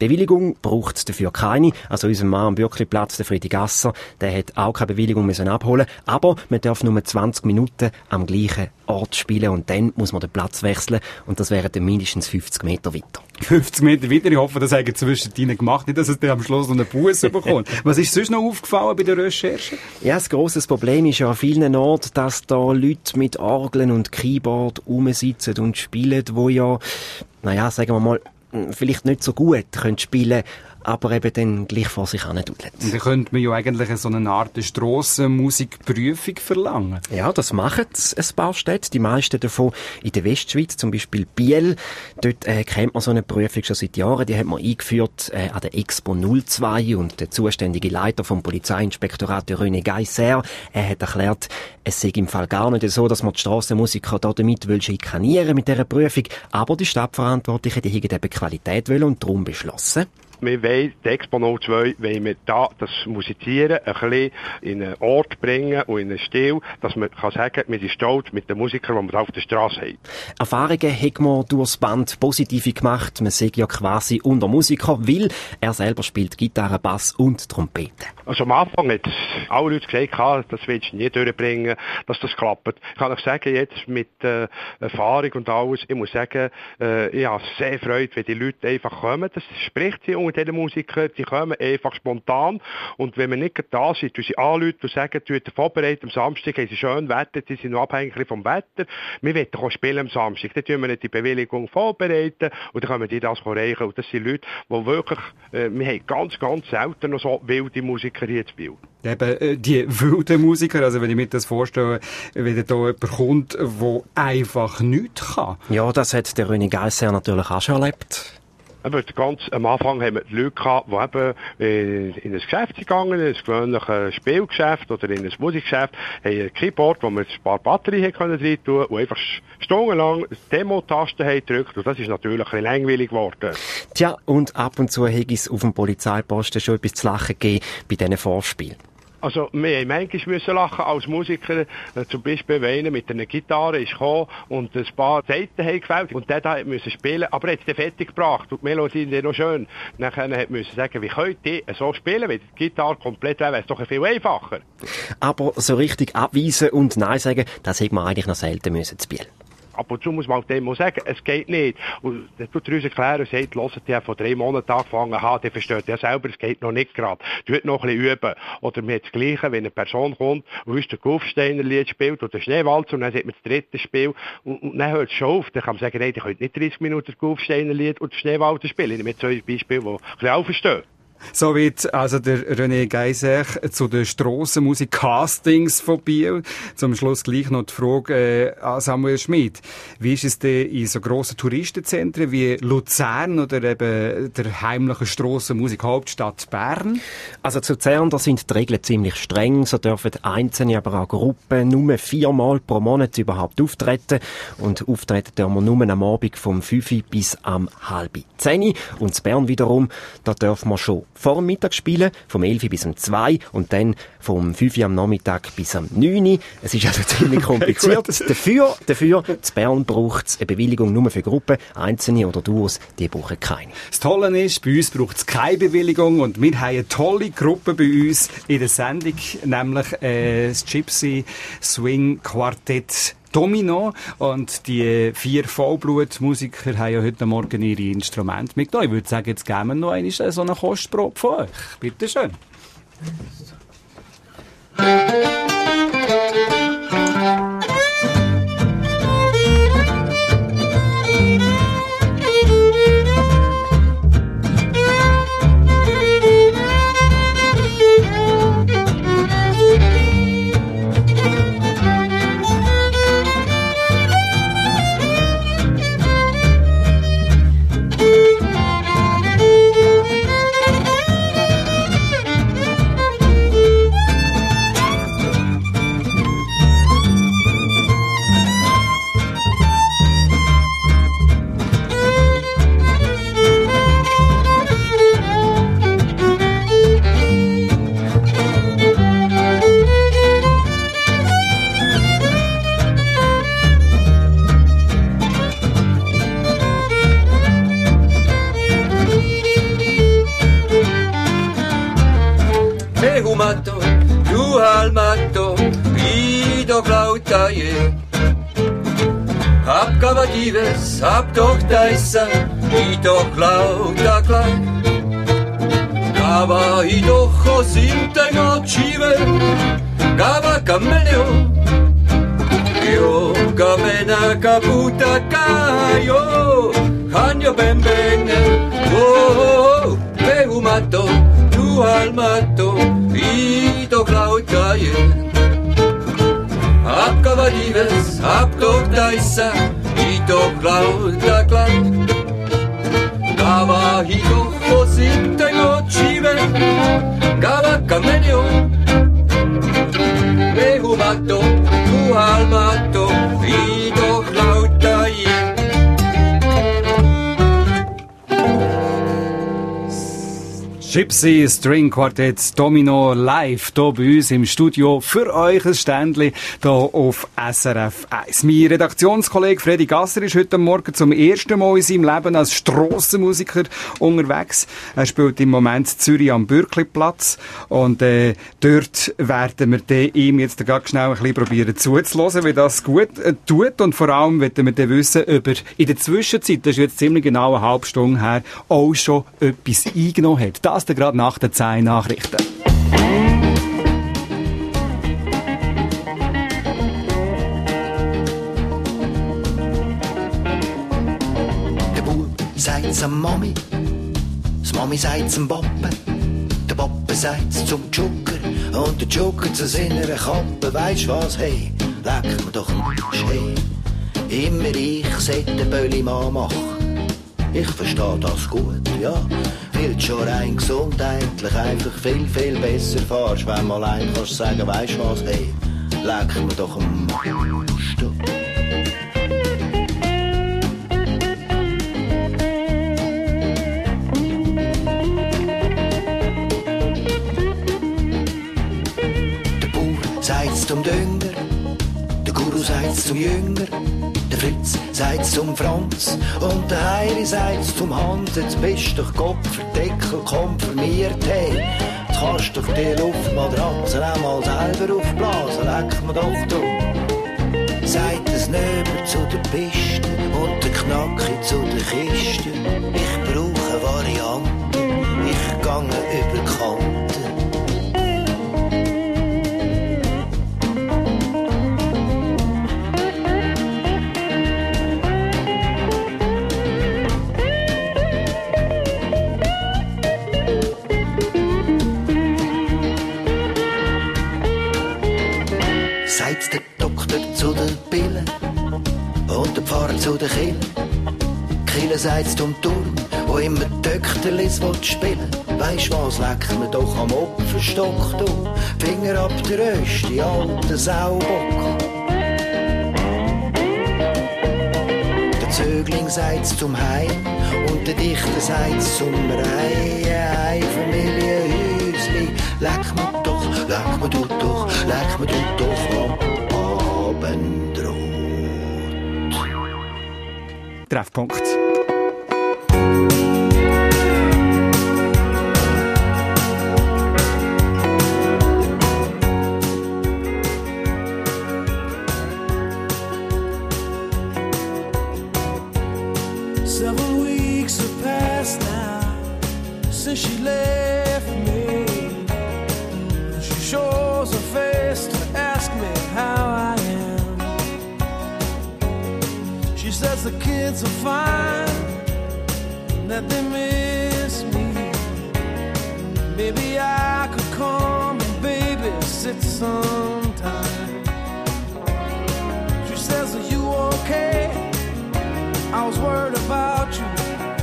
Bewilligung braucht es dafür keine. Also unser Mann am Bürkliplatz, der Friedi Gasser, der hat auch keine Bewilligung müssen abholen. Aber man darf nur 20 Minuten am gleichen Ort spielen und dann muss man den Platz wechseln und das wären dann mindestens 50 Meter weiter. 50 Meter weiter, ich hoffe, das haben zwischen ihnen gemacht, nicht, dass es dann am Schluss noch einen Buss bekommt. Was ist sonst noch aufgefallen bei der Recherche? Ja, das grosses Problem ist ja an vielen Orten, dass da Leute mit Orgeln und Keyboard rumsitzen und spielen, wo ja, sagen wir mal, vielleicht nicht so gut können spielen, aber eben dann gleich vor sich hindudelt. Und dann könnte man ja eigentlich so eine Art Strassenmusikprüfung verlangen. Ja, das machen ein paar Städte, die meisten davon in der Westschweiz, zum Beispiel Biel. Dort kennt man so eine Prüfung schon seit Jahren, die hat man eingeführt an der Expo 02 und der zuständige Leiter vom Polizeiinspektorat, der René Geisser, er hat erklärt, es sei im Fall gar nicht so, dass man die Strassenmusiker damit schikanieren mit dieser Prüfung, aber die Stadtverantwortlichen, die haben eben Qualität wollen und darum beschlossen. Wir wollen, die Expo 02, wollen wir da das Musizieren ein bisschen in einen Ort bringen und in einen Stil, dass man kann sagen, wir sind stolz mit den Musikern, die wir auf der Straße haben. Erfahrungen hat man durchs Band positive gemacht. Man sagt ja quasi unter Musiker, weil er selber spielt Gitarre, Bass und Trompete. Also am Anfang hat alle Leute gesagt, das willst du nie durchbringen, dass das klappt. Ich kann euch sagen, jetzt mit Erfahrung und alles, ich muss sagen, ich habe sehr Freude, wenn die Leute einfach kommen. Das spricht sie unter den Musikern, die kommen einfach spontan. Und wenn wir nicht da sind, tun sie anrufen und sagen, vorbereitet am Samstag, haben sie schön Wetter, sie sind noch abhängig vom Wetter. Wir wollen auch spielen am Samstag. Dann tun wir die Bewilligung vorbereiten und dann können wir die das erreichen. Und das sind Leute, die wirklich, wir haben ganz, ganz selten noch so wilde Musiker hier zu Biel. Eben, die wilden Musiker, also wenn ich mir das vorstelle, wenn da jemand kommt, der einfach nichts kann. Ja, das hat der René Geisser natürlich auch schon erlebt. Aber ganz am Anfang haben wir die Leute gehabt, die eben in ein Geschäft gegangen sind, in ein gewöhnliches Spielgeschäft oder in ein Musikgeschäft, haben ein Keyboard, wo wir ein paar Batterien rein tun konnten und einfach stundenlang Demo-Tasten haben gedrückt und das ist natürlich ein bisschen langweilig geworden. Tja, und ab und zu hätte es auf dem Polizeiposten schon etwas zu lachen gegeben bei diesen Vorspielen. Also, wir haben manchmal lachen als Musiker. Zum Beispiel, wenn einer mit einer Gitarre ist gekommen und ein paar Seiten haben gefällt und der musste spielen, aber er hat es fertig gebracht und die Melodie ist noch schön. Nachher musste sagen, wie könnt ihr so spielen, wenn die Gitarre komplett wäre, wäre es doch viel einfacher. Aber so richtig abweisen und Nein sagen, das hätte man eigentlich noch selten müssen zu Biel. Ab und zu muss man dem sagen, es geht nicht. Und dann tut er uns erklären und sagt, hört, die haben vor 3 Monaten angefangen, der versteht ja selber, es geht noch nicht gerade. Tut noch ein bisschen üben. Oder wir haben das Gleiche, wenn eine Person kommt und uns der Kufsteiner Lied spielt oder Schneewalzer und dann sagt man das dritte Spiel und dann hört es schon auf. Dann kann man sagen, nein, ich könnte nicht 30 Minuten das Kufsteiner Lied und Schneewalzer spielen. Ich habe jetzt so ein Beispiel, das ein bisschen auch versteht. So wird also der René Geisser zu den Strassenmusik-Castings von Biel. Zum Schluss gleich noch die Frage an Samuel Schmid. Wie ist es denn in so grossen Touristenzentren wie Luzern oder eben der heimlichen Strassenmusik-Hauptstadt Bern? Also zu Luzern, da sind die Regeln ziemlich streng. So dürfen Einzelne, aber auch Gruppen nur 4-mal pro Monat überhaupt auftreten. Und auftreten dürfen wir nur am Abend vom 5 bis am 9:30. Und in Bern wiederum, da dürfen wir schon vor dem Mittag spielen, vom 11 bis um 2 und dann vom 5 am Nachmittag bis am 9. Es ist also ziemlich kompliziert. Dafür, zu Bern braucht es eine Bewilligung nur für Gruppen, Einzelne oder Duos, die brauchen keine. Das Tolle ist, bei uns braucht es keine Bewilligung und wir haben eine tolle Gruppe bei uns in der Sendung, nämlich das Gypsy Swing Quartett Domino. Und die 4 Vollblutmusiker haben ja heute Morgen ihre Instrumente mitgenommen. Ich würde sagen, jetzt geben wir noch einmal so eine Kostprobe von euch. Bitte schön. doch lauter je. Abgavadives, hab doch deissa, I doch lauter gleich. Gava I doch cosinte nocive, gava cammeleo. Io gavena caputa caio, cagno ben bene. Oh, veu matto, tu al matto, I doch lauter je. Abgavadives, hab doch deissa, I doch lauter gleich. Gava I doch cosinte nocive, gava cammeleo. Veu matto, tu al matto, I doch lauter je. Gypsy String Quartett Domino live hier bei uns im Studio für euch ein Ständchen hier auf SRF 1. Mein Redaktionskollege Freddy Gasser ist heute Morgen zum ersten Mal in seinem Leben als Strassenmusiker unterwegs. Er spielt im Moment in Zürich am Bürkliplatz und dort werden wir ihm jetzt gerade schnell ein bisschen probieren zuzuhören, wie das gut tut, und vor allem wollen wir dann wissen, ob er in der Zwischenzeit, das ist jetzt ziemlich genau eine halbe Stunde her, auch schon etwas eingenommen hat. Das gerade nach den 10 Nachrichten. Der Bub sagt's am Mami, das Mami sagt's am Pappe, der Pappe sagt's zum Joker und der Joker zu seiner Kappe. Weisst was, hey, leck mir doch ein Arsch, hey. Immer ich sollte den Böllimann machen. Ich versteh das gut, ja. Weil du schon rein gesundheitlich einfach viel, viel besser fahrst, wenn du allein kannst sagen, weisst was, hey, leck mir doch am Arsch, du. Der Bauer sagt's zum Dünger, der Guru sagt's zum Jünger, der Fritz sagt's zum Franz und der Heiri sagt's zum Hans. Jetzt bist doch Gott verdeckel konfirmiert, hey. Jetzt kannst doch die Luftmatratze auch mal selber aufblasen, leck mir doch du. Sagt es Nöber zu der Piste und der Knacki zu der Kiste. Ich brauche Varianten, ich gange über Kanten. Sagt der Doktor zu den Pillen und der Pfarrer zu den Killen. Kille sagt's zum Turm, wo immer Töchterlis spielen. Weisst was, leck mir doch am Opferstock, du. Finger ab der Rösti, alter Saubock. Der Zögling sagt's zum Heim und der Dichter sagt's zum Reihe. Familienhäusli, leck mir doch, leck mir du doch, leck mir du doch am Abendrot. Treffpunkt. Several weeks have passed now since she left me. She shows her face to ask me how I am. She says the kids are fine, that they miss me. Maybe I could come and babysit sometime. She says, are you okay? I was worried about you.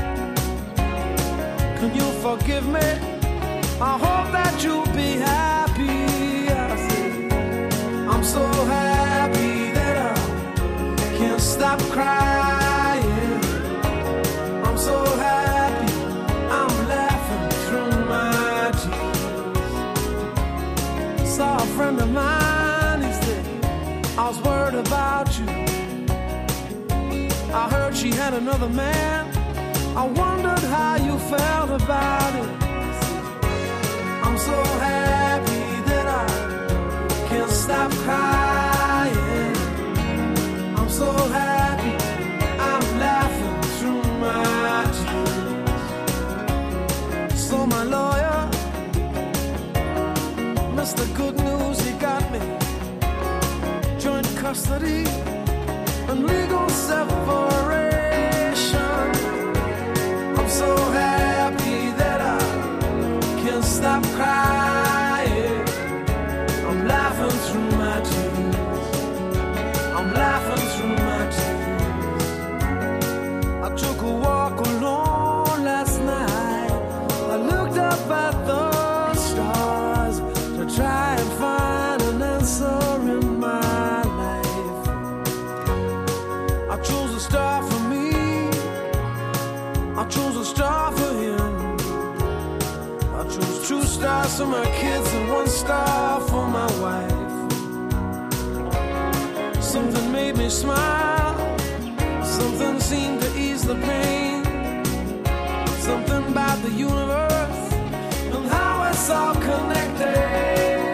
Can you forgive me? I hope that you'll be happy. I said, I'm so happy that I can't stop crying. I'm so happy I'm laughing through my tears. Saw a friend of mine, he said, I was worried about you. I heard she had another man. I wondered how you felt about it. I'm so happy that I can't stop crying. custody and legal separation. I'm so happy that I can't stop crying. I'm laughing through my tears. I'm laughing through my tears. I took a walk alone last night. I looked up at the stars to try and find an answer in my life. I chose a star for me. I chose a star for him. I chose 2 stars for my kids and 1 star for my wife. Something made me smile. Something seemed to ease the pain. Something about the universe and how it's all connected.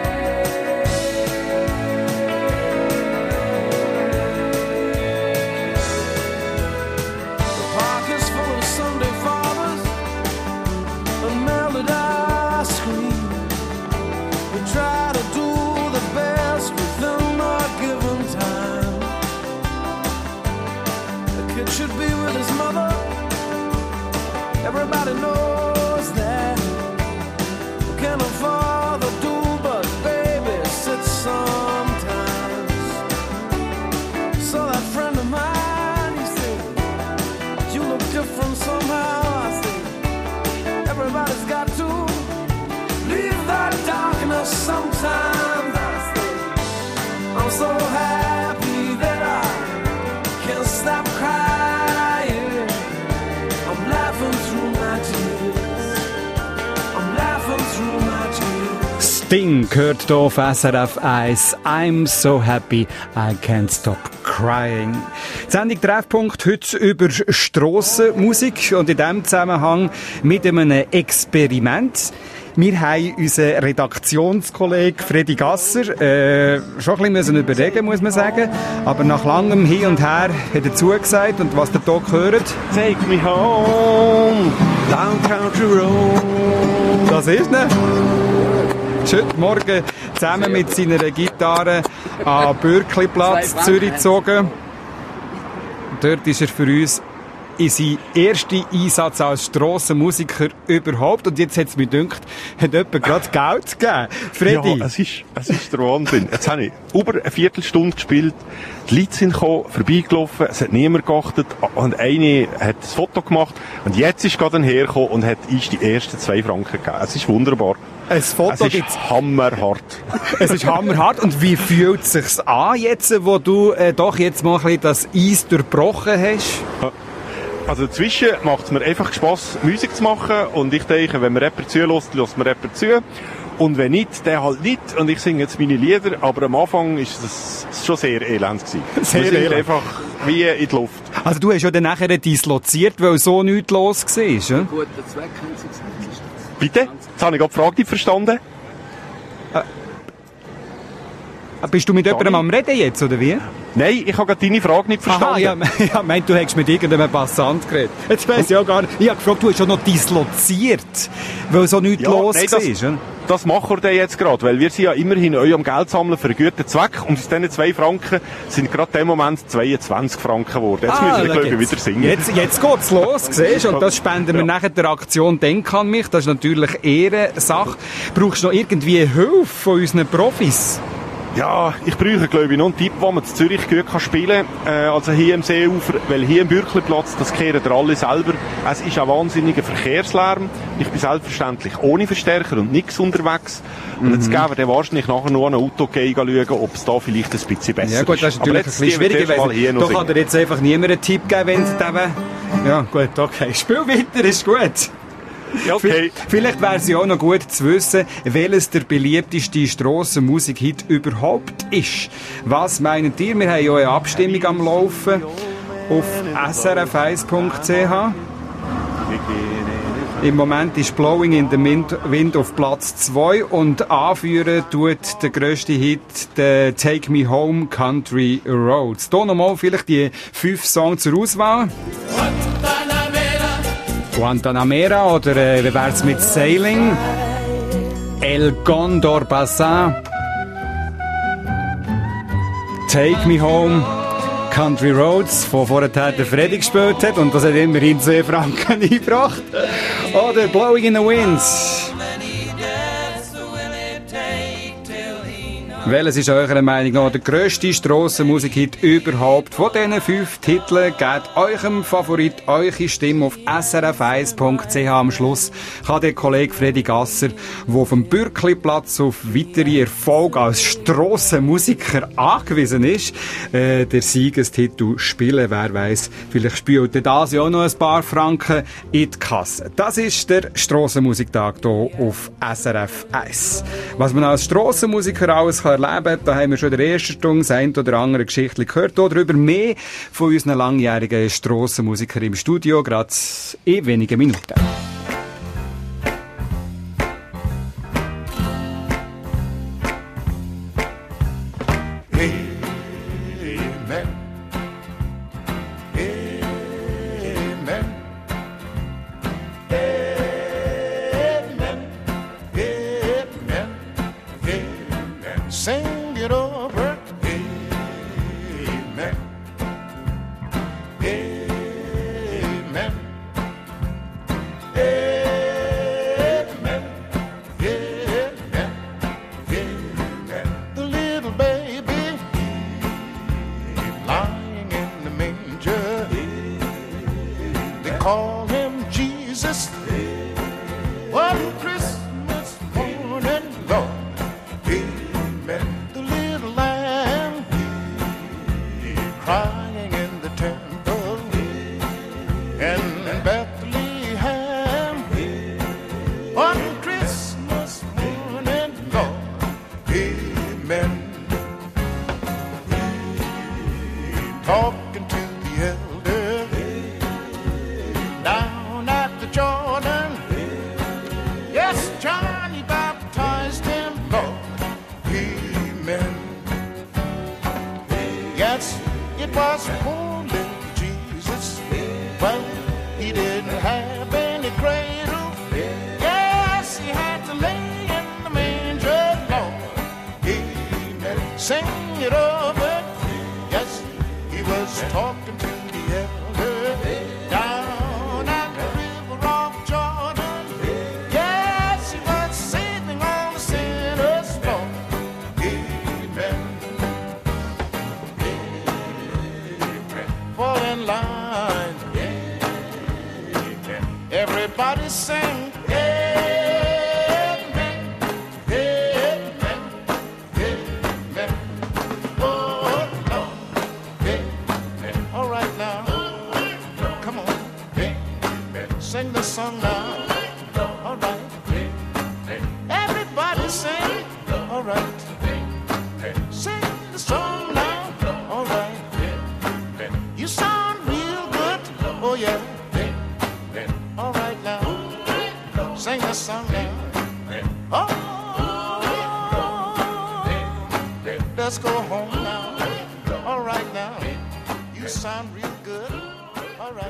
The park is full of Sunday fathers and melody ice cream. We try to do the best within our given time. The kid should be with his mother. Everybody knows that. We can't afford to do but babysit sometimes. So that friend of mine, he said, you look different somehow. I said, everybody's got to leave that darkness sometimes. I said, I'm so happy that I can't stop crying. I'm laughing through my tears. I'm laughing through my tears. Sting gehört hier auf SRF 1. I'm so happy I can't stop crying. Die Sendung Treffpunkt heute über Strassenmusik und in diesem Zusammenhang mit einem Experiment. Wir haben unseren Redaktionskollegen Freddy Gasser schon ein bisschen überlegen, muss man sagen. Aber nach langem Hin und Her hat er zugesagt. Und was ihr hier hört... Take me home, down country road. Das ist ne? Ist heute Morgen zusammen mit seiner Gitarre an Bürkliplatz Zürich gezogen. Dort ist er für uns in seinen ersten Einsatz als Strassenmusiker überhaupt. Und jetzt hat es mir gedacht, hat jemand gerade Geld gegeben. Freddy? Ja, es ist der Wahnsinn. Jetzt habe ich über eine Viertelstunde gespielt. Die Leute sind gekommen, vorbeigelaufen, es hat niemand geachtet. Und eine hat das Foto gemacht. Und jetzt ist gerade ein hergekommen und hat uns die ersten 2 Franken gegeben. Es ist wunderbar. Ein Foto es ist hammerhart. Es ist hammerhart. Und wie fühlt es sich an jetzt, wo du doch jetzt mal ein bisschen das Eis durchbrochen hast? Also dazwischen macht es mir einfach Spass, Musik zu machen. Und ich denke, wenn man jemanden zulässt, lässt man jemanden zu. Und wenn nicht, der halt nicht. Und ich singe jetzt meine Lieder. Aber am Anfang ist es schon sehr elend gewesen. Sehr elend. Einfach wie in die Luft. Also du hast ja dann nachher disloziert, weil so nichts los war, ja? Guten Zweck haben Sie gesagt. Bitte? Jetzt habe ich gerade die Frage nicht verstanden. Bist du mit jemandem am Reden jetzt, oder wie? Nein, ich habe gerade deine Frage nicht verstanden. Aha, ja, meint, du hättest mit irgendeinem Passant geredet. Jetzt weiss ich auch gar nicht. Ich habe gefragt, du hast schon noch disloziert, weil so nichts los war. Das machen wir dann jetzt gerade, weil wir sind ja immerhin eurem Geld sammeln für einen guten Zweck. Und aus diesen 2 Franken sind gerade in dem Moment 22 Franken geworden. Jetzt müssen wir, glaube ich, wieder singen. Jetzt geht's los, siehst du? Und das spenden wir nachher der Aktion «Denk an mich». Das ist natürlich Ehrensache. Brauchst du noch irgendwie Hilfe von unseren Profis? Ja, ich brauche, glaube ich, noch einen Tipp, wo man in Zürich gut spielen kann. Also hier am Seeufer, weil hier am Bürkliplatz, das kehren ihr alle selber. Es ist ein wahnsinniger Verkehrslärm. Ich bin selbstverständlich ohne Verstärker und nichts unterwegs. Und jetzt geben wir dann wahrscheinlich nachher noch ein Auto schauen, ob es da vielleicht ein bisschen besser ist. Ja gut, das ist natürlich ein bisschen schwierig gewesen. Da kann dir jetzt einfach niemand einen Tipp geben, wenn es eben... Ja gut, okay. Spiel weiter, ist gut. Okay. Vielleicht wäre es ja auch noch gut zu wissen, welches der beliebteste Strassenmusik-Hit überhaupt ist. Was meint ihr? Wir haben ja eine Abstimmung am Laufen auf srf1.ch. Im Moment ist Blowing in the Wind auf Platz 2 und anführen tut der grösste Hit der Take Me Home Country Roads. Hier nochmal vielleicht die 5 Songs zur Auswahl. Guantanamera oder wie wär's mit Sailing? El Condor Bassin. Take Me Home, Country Roads, von vorher der Freddy gespielt hat, und das hat immerhin 2 Franken eingebracht. Oder Blowing in the Winds. Welches ist eurer Meinung nach der grösste Strassenmusik-Hit überhaupt? Von diesen 5 Titeln gebt eurem Favorit eure Stimme auf srf1.ch. Am Schluss kann der Kollege Freddy Gasser, der auf dem Bürkliplatz auf weitere Erfolge als Strassenmusiker angewiesen ist, der Siegestitel spielen. Wer weiss, vielleicht spielt er das ja auch noch ein paar Franken in die Kasse. Das ist der Strassenmusiktag hier auf SRF 1. Was man als Strassenmusiker alles erleben. Da haben wir schon in der ersten Stunde das eine oder andere Geschichte gehört. Oder über mehr von unseren langjährigen Strassenmusikern im Studio, gerade in wenigen Minuten. Let's go home now. All right now. You sound real good. All right.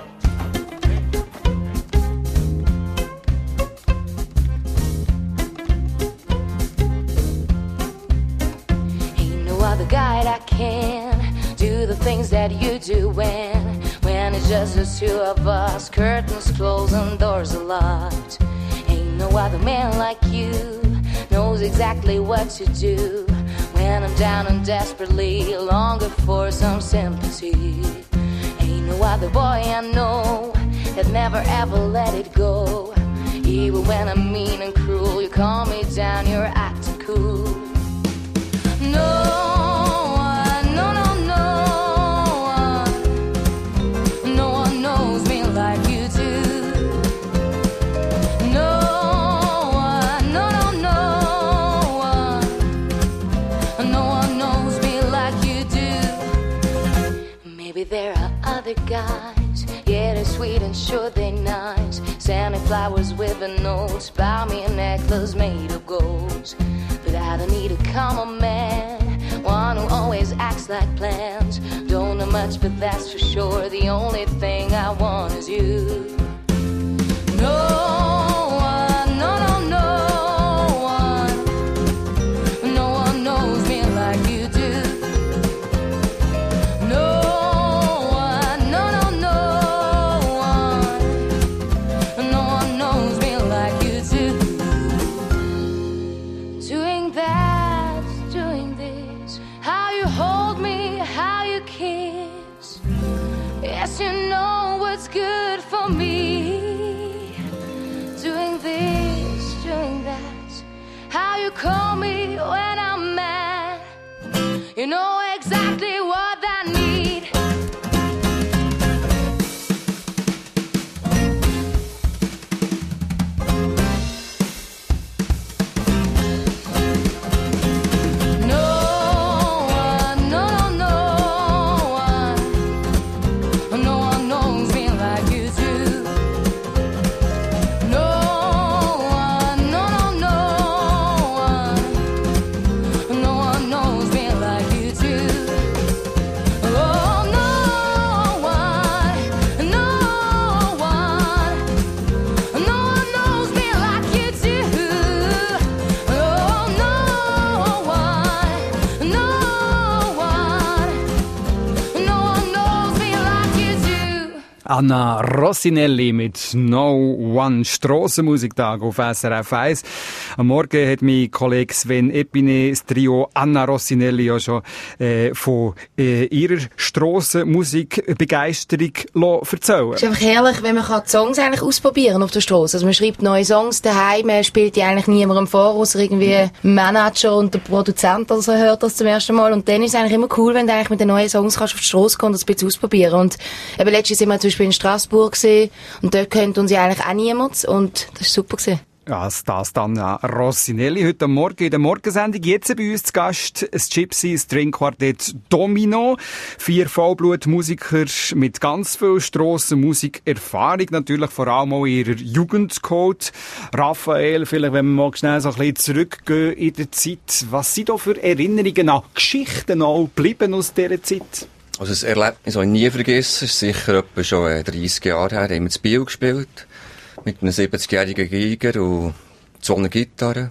Ain't no other guy that can do the things that you do when it's just the two of us. Curtains closed and doors are locked. Ain't no other man like you knows exactly what to do when I'm down and desperately longer for some sympathy. Ain't no other boy I know that never ever let it go. Even when I'm mean and cruel, you calm me down, you're acting cool. No. There are other guys, yeah, they're sweet and sure they're nice. Sending flowers with a note, buy me a necklace made of gold. But I don't need a common man, one who always acts like plans. Don't know much, but that's for sure. The only thing I want is you. No. Yes, you know what's good for me. Doing this, doing that. How you call me when I'm mad. You know exactly what I need. Anna Rossinelli mit No One, Strassenmusiktag auf SRF 1. Am Morgen hat mein Kollege Sven Epine das Trio Anna Rossinelli ja schon von ihrer Strassenmusikbegeisterung erzählen. Es ist einfach herrlich, wenn man die Songs eigentlich ausprobieren auf der Straße. Also man schreibt neue Songs daheim, man spielt die eigentlich niemandem vor, außer irgendwie ein Manager und der Produzent oder so hört das zum ersten Mal. Und dann ist es eigentlich immer cool, wenn du eigentlich mit den neuen Songs kannst auf die Straße kommen und das ein bisschen ausprobieren. Und eben letztens sind wir zum Beispiel in Straßburg gesehen und dort kennt uns ja eigentlich auch niemand und das war super gewesen. Ja, das dann Rossinelli heute Morgen in der Morgensendung. Jetzt bei uns zu Gast ein Gypsy String Quartett Domino. 4 Vollblutmusiker mit ganz viel Strassenmusik-Erfahrung. Natürlich vor allem auch in ihrer Jugendcode. Raphael, vielleicht wenn wir mal schnell so ein bisschen zurückgehen in der Zeit. Was sind da für Erinnerungen an Geschichten auch geblieben aus dieser Zeit? Also das Erlebnis, das ich nie vergessen, ist sicher etwa schon 30 Jahre her, haben wir in Biel gespielt. Mit einem 70-jährigen Geiger und 2 Gitarren.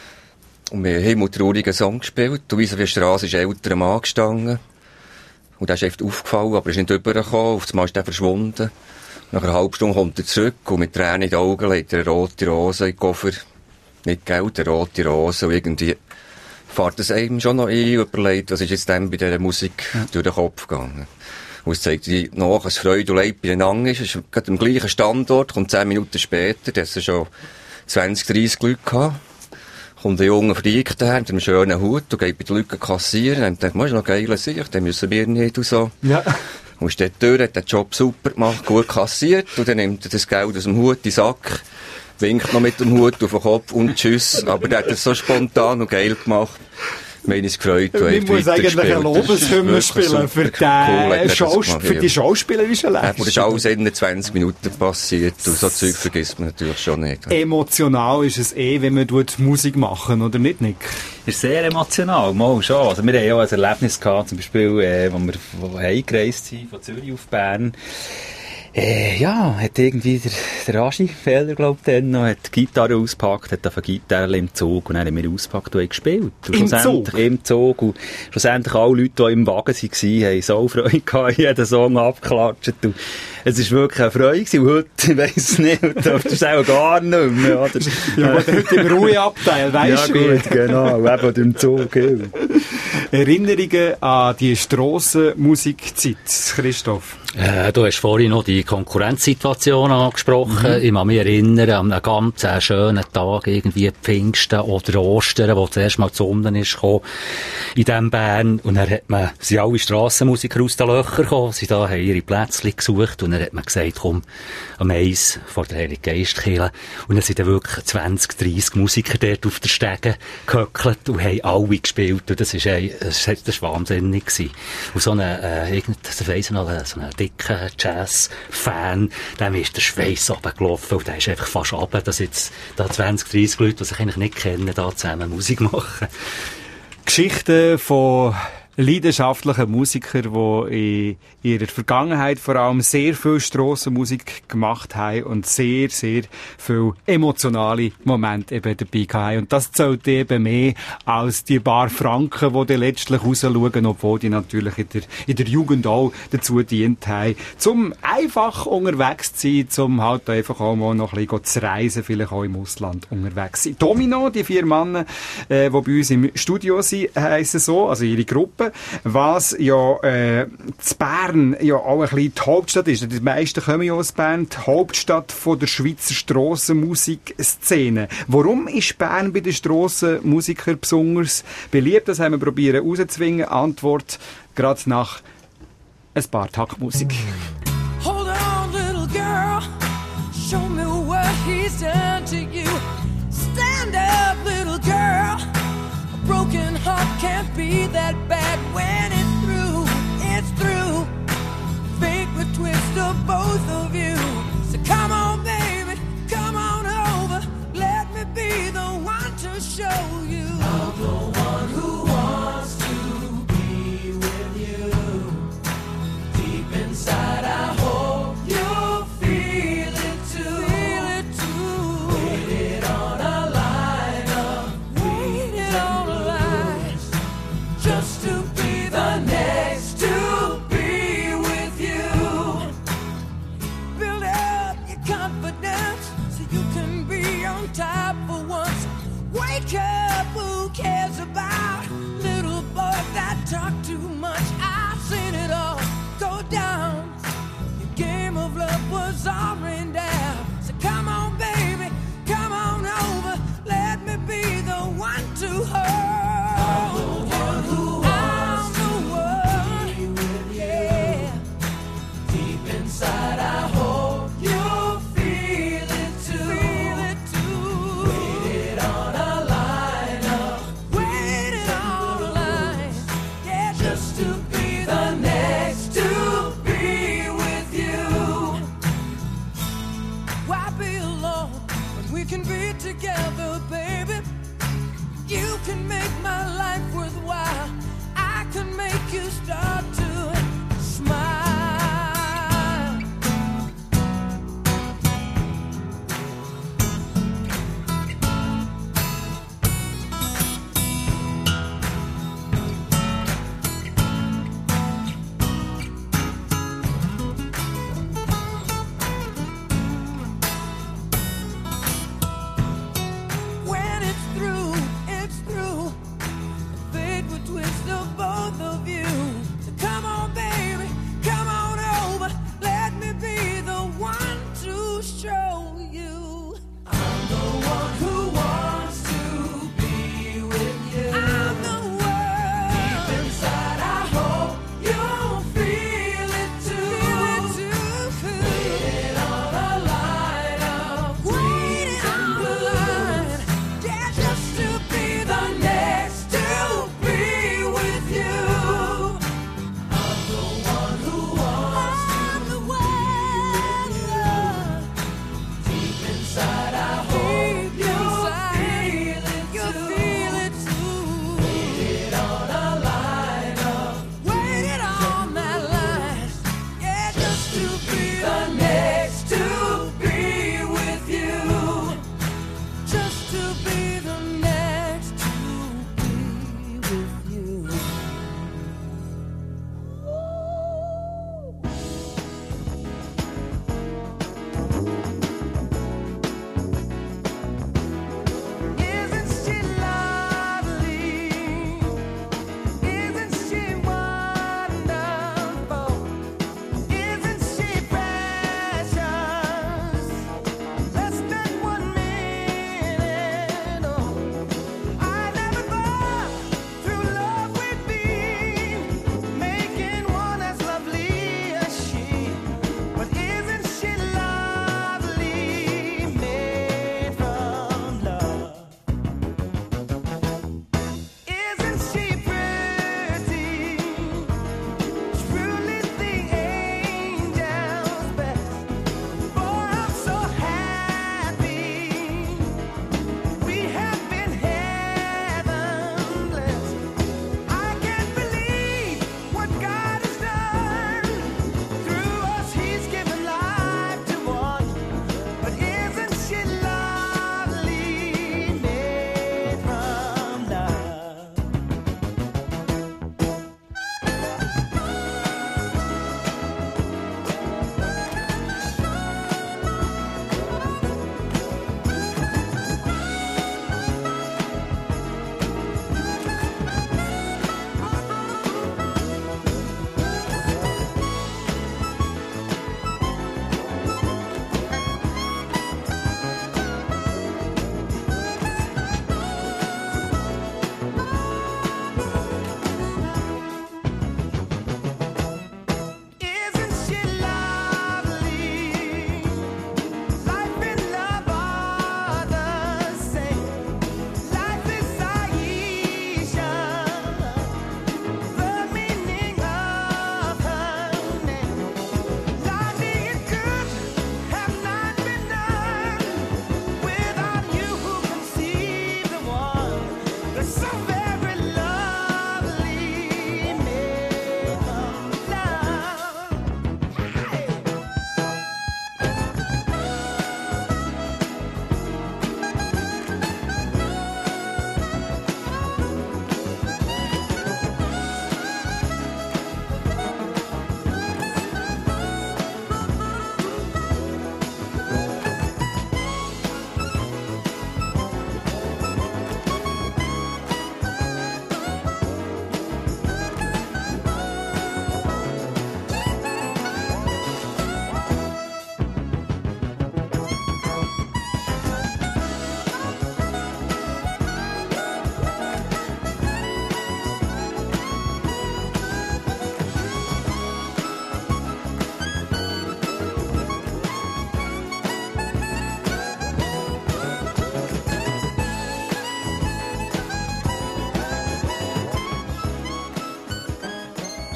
Und wir haben himmeltraurigen Song gespielt. Und wie auf der Straße ist ein älterer Mann gestanden. Und der ist echt aufgefallen, aber er ist nicht rübergekommen. Auf einmal ist er verschwunden. Nach einer halben Stunde kommt er zurück und mit Tränen in den Augen legt er eine rote Rose in den Koffer. Nicht Geld, eine rote Rose. Und irgendwie fährt es einem schon noch ein und überlegt, was ist jetzt dem bei dieser Musik durch den Kopf gegangen. Und es zeigt sich nach, dass Freude und Leid beieinander ist. Es ist gerade am gleichen Standort, kommt 10 Minuten später, da hast schon 20, 30 Leute gehabt. Kommt ein junger Freak daher mit einem schönen Hut und geht bei den Leuten kassieren. Und denkt, das ist noch geile Sicht, den müssen wir nicht und so. Ja. Und steht dort, hat den Job super gemacht, gut kassiert. Und dann nimmt er das Geld aus dem Hut in den Sack, winkt noch mit dem Hut auf den Kopf und tschüss. Aber der hat das so spontan und geil gemacht. Mir ist gefreut, ich muss eigentlich eine Lobeshymne spielen für die schauspielerischen Leistung. Das ist alles in 20 Minuten passiert. Und so Zeug vergisst man natürlich schon nicht. Emotional ist es wenn man Musik machen, oder nicht, Nick? Ist sehr emotional, mal schon. Also wir haben ja auch ein Erlebnis gehabt, zum Beispiel, wo wir heimgereist sind, von Zürich auf Bern. Hat irgendwie der Agi-Fehler, glaub ich, dann noch, hat die Gitarre ausgepackt, hat auf eine Gitarre im Zug und dann haben wir ausgepackt und haben gespielt. Und im Zug. Und schlussendlich alle Leute, die im Wagen waren, haben so Freude gehabt, jeden Song abgeklatscht. Und es war wirklich eine Freude gewesen. Und heute, ich weiss nicht, das ist auch gar nicht mehr, oder? Ja, aber heute im Ruheabteil, weisst du? Ja, gut, genau. Eben im Zug, ja. Erinnerungen an die Strassenmusikzeit, Christoph? Du hast vorhin noch die Konkurrenzsituation angesprochen. Ich kann mich erinnern an einen ganz schönen Tag, irgendwie Pfingsten oder Ostern, wo zuerst mal die Sonne ist gekommen in diesem Bern. Und dann sind alle Strassenmusiker aus den Löchern gekommen. Sie da haben ihre Plätzchen gesucht. Und dann hat man gesagt, komm, am Eis vor der Heiligen Geistkirche. Und dann sind dann wirklich 20, 30 Musiker dort auf der Stege gehöckelt und haben alle gespielt. Und das war wahnsinnig gewesen. Und so so ein dicker Jazz-Fan, dem ist der Schweiss runtergelaufen und der ist einfach fast runter, dass jetzt da 20, 30 Leute, die sich eigentlich nicht kennen, da zusammen Musik machen. Geschichten von leidenschaftlichen Musikern, die in ihrer Vergangenheit vor allem sehr viel Strassenmusik gemacht haben und sehr, sehr viel emotionale Momente eben dabei haben. Und das zählt eben mehr als die paar Franken, die dann letztlich rausschauen, obwohl die natürlich in der Jugend auch dazu dient haben, zum einfach unterwegs zu sein, zum halt einfach auch mal noch ein bisschen zu reisen, vielleicht auch im Ausland unterwegs zu sein. Domino, die 4 Männer, die bei uns im Studio sind, heissen so, also ihre Gruppe. Woche, was ja zu Bern ja auch ein bisschen die Hauptstadt ist. Die meisten kommen ja aus Bern, die Hauptstadt von der Schweizer Strassenmusikszene. Warum ist Bern bei den Strassenmusikern besonders beliebt? Das haben wir probiert herauszuzwingen. Antwort gerade nach ein paar Taktmusik. Hold on, little girl. Show me what he's done to you. Stand up, little girl. A broken heart can't be that bad when it's through. It's through. Fate would twist of both of you. So come on, baby, come on over. Let me be the one to show you. I'm the one who wants to be with you. Deep inside,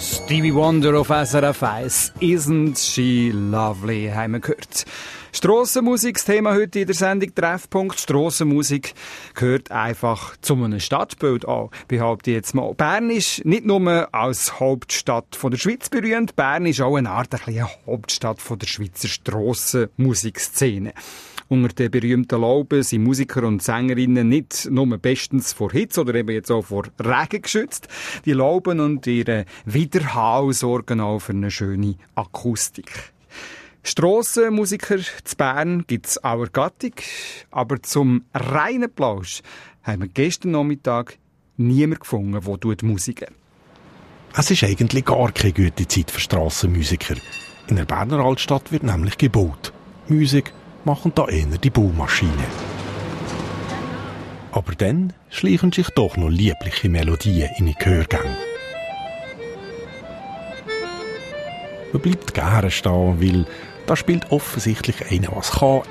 Stevie Wonder auf SRF 1. Isn't she lovely, haben wir gehört. Strassenmusik, das Thema heute in der Sendung Treffpunkt. Strassenmusik gehört einfach zu einem Stadtbild an, behaupte ich jetzt mal. Bern ist nicht nur als Hauptstadt von der Schweiz berühmt, Bern ist auch eine Art eine Hauptstadt von der Schweizer Strassenmusikszene. Unter den berühmten Lauben sind Musiker und Sängerinnen nicht nur bestens vor Hitze oder eben jetzt auch vor Regen geschützt. Die Lauben und ihre Widerhall sorgen auch für eine schöne Akustik. Strassenmusiker zu Bern gibt es auch eine Gattung, aber zum reinen Plausch haben wir gestern Nachmittag niemanden gefunden, der Musik. Es ist eigentlich gar keine gute Zeit für Strassenmusiker. In der Berner Altstadt wird nämlich gebaut. Musik machen da eher die Baumaschinen. Aber dann schleichen sich doch noch liebliche Melodien in die Gehörgänge. Man bleibt gerne stehen, weil da spielt offensichtlich einer, was kann.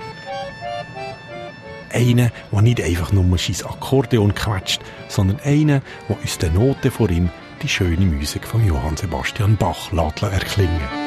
Einer, der nicht einfach nur sein Akkordeon quetscht, sondern einer, der uns den Noten vor ihm die schöne Musik von Johann Sebastian Bach erklingen lässt.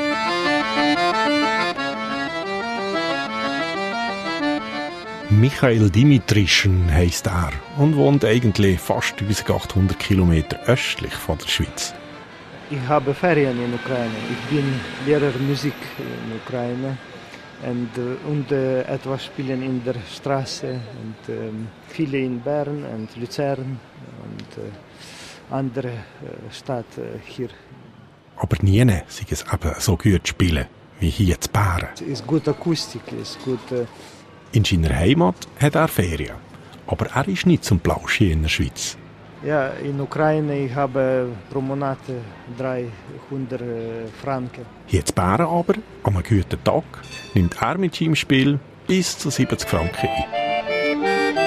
Michael Dimitrischen heisst er und wohnt eigentlich fast 1800 Kilometer östlich von der Schweiz. Ich habe Ferien in Ukraine. Ich bin Lehrer Musik in Ukraine und etwas spielen in der Straße und viele in Bern und Luzern und andere Städte hier. Aber nie sei es eben so gut spielen wie hier in Bern. Es ist gute Akustik, es ist gut. In seiner Heimat hat er Ferien, aber er ist nicht zum Plausch hier in der Schweiz. Ja, in Ukraine ich habe pro Monat 300 Franken. Hier in Bern aber, an einem guten Tag, nimmt er mit seinem Spiel bis zu 70 Franken ein.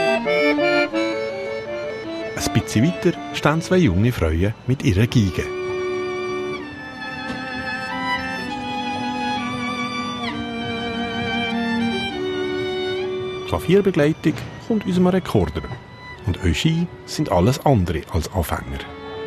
Ein bisschen weiter stehen zwei junge Frauen mit ihrer Geige. Klavierbegleitung kommt unserem Rekorder. Und Öschi sind alles andere als Anfänger.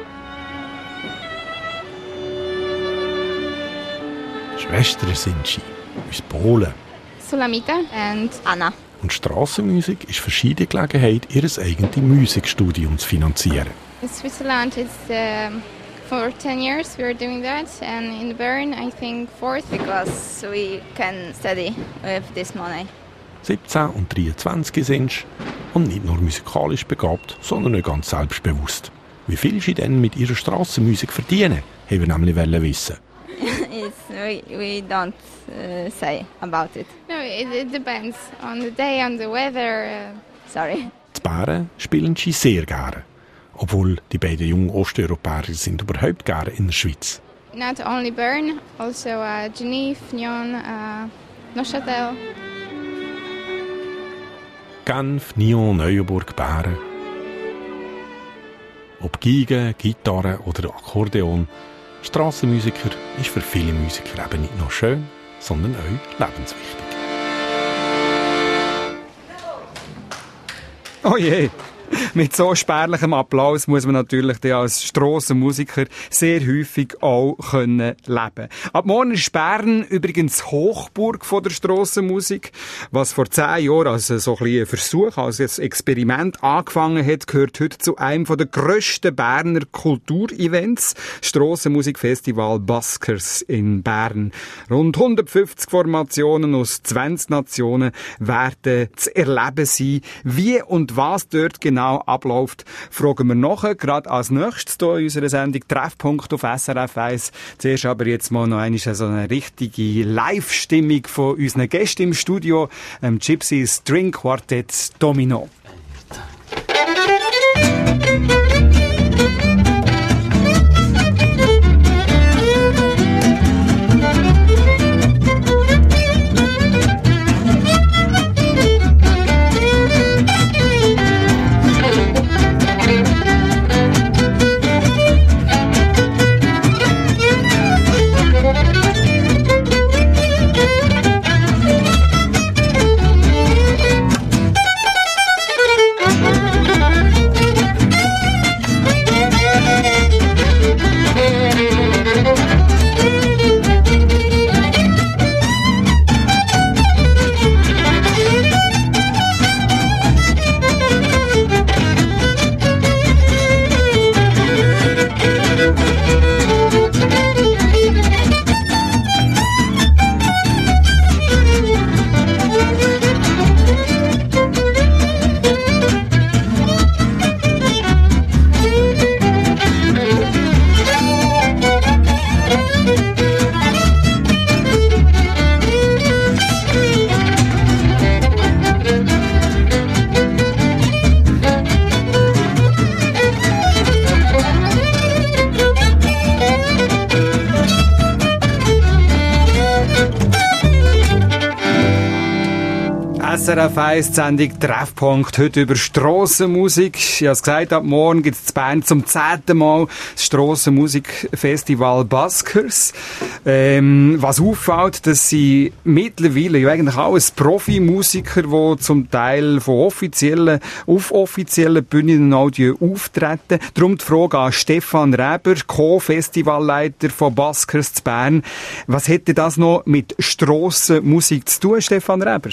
Schwestern sind sie, aus Polen. Sulamita and Anna. Und Strassenmusik ist für sie die Gelegenheit, ihr eigenes Musikstudium zu finanzieren. In Switzerland it's for 10 years we are doing that, and in Bern I think 4th because we can study with this money. 17 und 23 sind sie und nicht nur musikalisch begabt, sondern auch ganz selbstbewusst. Wie viel sie denn mit ihrer Strassenmusik verdienen, haben wir nämlich wissen. We don't say about it. No, it depends on the day, on the weather. Sorry. Die Bären spielen sie sehr gerne, obwohl die beiden jungen Osteuropäer sind überhaupt gerne in der Schweiz. Not only Bern, also Genève, Nyon, Neuchâtel. Genf, Nyon, Neuenburg, Bären. Ob Geige, Gitarre oder Akkordeon, Strassenmusiker ist für viele Musiker eben nicht nur schön, sondern auch lebenswichtig. Oh je! Mit so spärlichem Applaus muss man natürlich als Strassenmusiker sehr häufig auch leben können. Ab morgen ist Bern übrigens Hochburg von der Strassenmusik. Was vor 10 Jahren als so ein Versuch, als ein Experiment angefangen hat, gehört heute zu einem der grössten Berner Kulturevents, Strassenmusikfestival Buskers in Bern. Rund 150 Formationen aus 20 Nationen werden zu erleben sein. Wie und was dort genau abläuft, fragen wir nachher, gerade als nächstes hier in unserer Sendung Treffpunkt auf SRF 1. Zuerst aber jetzt mal noch eine richtige Live-Stimmung von unseren Gästen im Studio, Gypsy String Quartet Domino. SRF 1 Sendung Treffpunkt, heute über Strassenmusik. Ich habe es gesagt, ab morgen gibt es in Bern zum 10. Mal das Strassenmusikfestival Buskers. Was auffällt, dass sie mittlerweile ja eigentlich alles Profimusiker, die zum Teil von offiziellen Bühnen auftreten. Darum die Frage an Stefan Reber, Co-Festivalleiter von Buskers zu Bern. Was hätte das noch mit Strassenmusik zu tun, Stefan Reber?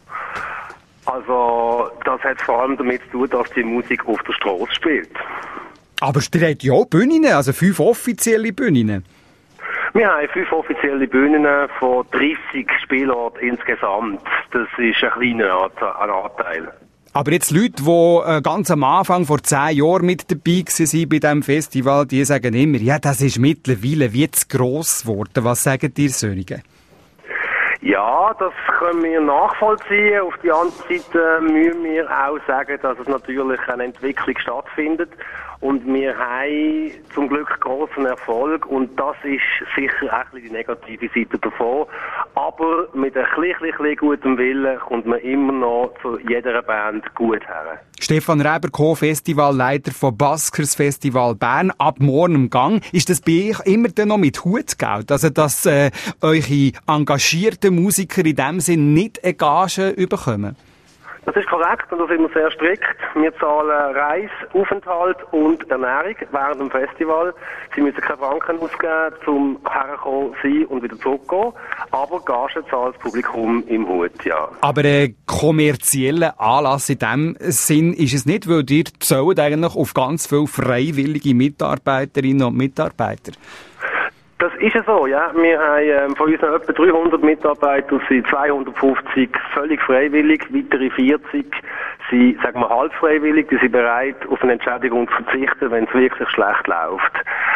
Also, das hat vor allem damit zu tun, dass die Musik auf der Strasse spielt. Aber ihr habt ja auch Bühnen, also 5 offizielle Bühnen. Wir haben 5 offizielle Bühnen von 30 Spielorten insgesamt. Das ist ein kleiner Anteil. Aber jetzt Leute, die ganz am Anfang, vor 10 Jahren mit dabei waren bei diesem Festival, die sagen immer, ja, das ist mittlerweile wie zu gross geworden. Was sagen ihr Söhne? Ja, das können wir nachvollziehen. Auf die andere Seite müssen wir auch sagen, dass es natürlich eine Entwicklung stattfindet. Und wir haben zum Glück grossen Erfolg. Und das ist sicher auch die negative Seite davon. Aber mit ein bisschen gutem Willen kommt man immer noch zu jeder Band gut her. Stefan Reber, Co-Festivalleiter von Buskers Festival Bern, ab morgen im Gang. Ist das bei euch immer dann noch mit Hutgeld? Also, dass eure engagierten Musiker in dem Sinn nicht eine Gage bekommen? Das ist korrekt und das ist immer sehr strikt. Wir zahlen Reise, Aufenthalt und Ernährung während dem Festival. Sie müssen keine Franken ausgeben, um herzukommen, sein und wieder zurückgehen. Aber Gage zahlt das Publikum im Hut, ja. Aber kommerzieller Anlass in dem Sinn ist es nicht, weil ihr zahlt eigentlich auf ganz viele freiwillige Mitarbeiterinnen und Mitarbeiter. Das ist ja so, ja. Wir haben von unseren etwa 300 Mitarbeitern sind 250 völlig freiwillig, weitere 40 sind, sagen wir, halb freiwillig, die sind bereit, auf eine Entschädigung zu verzichten, wenn es wirklich schlecht läuft.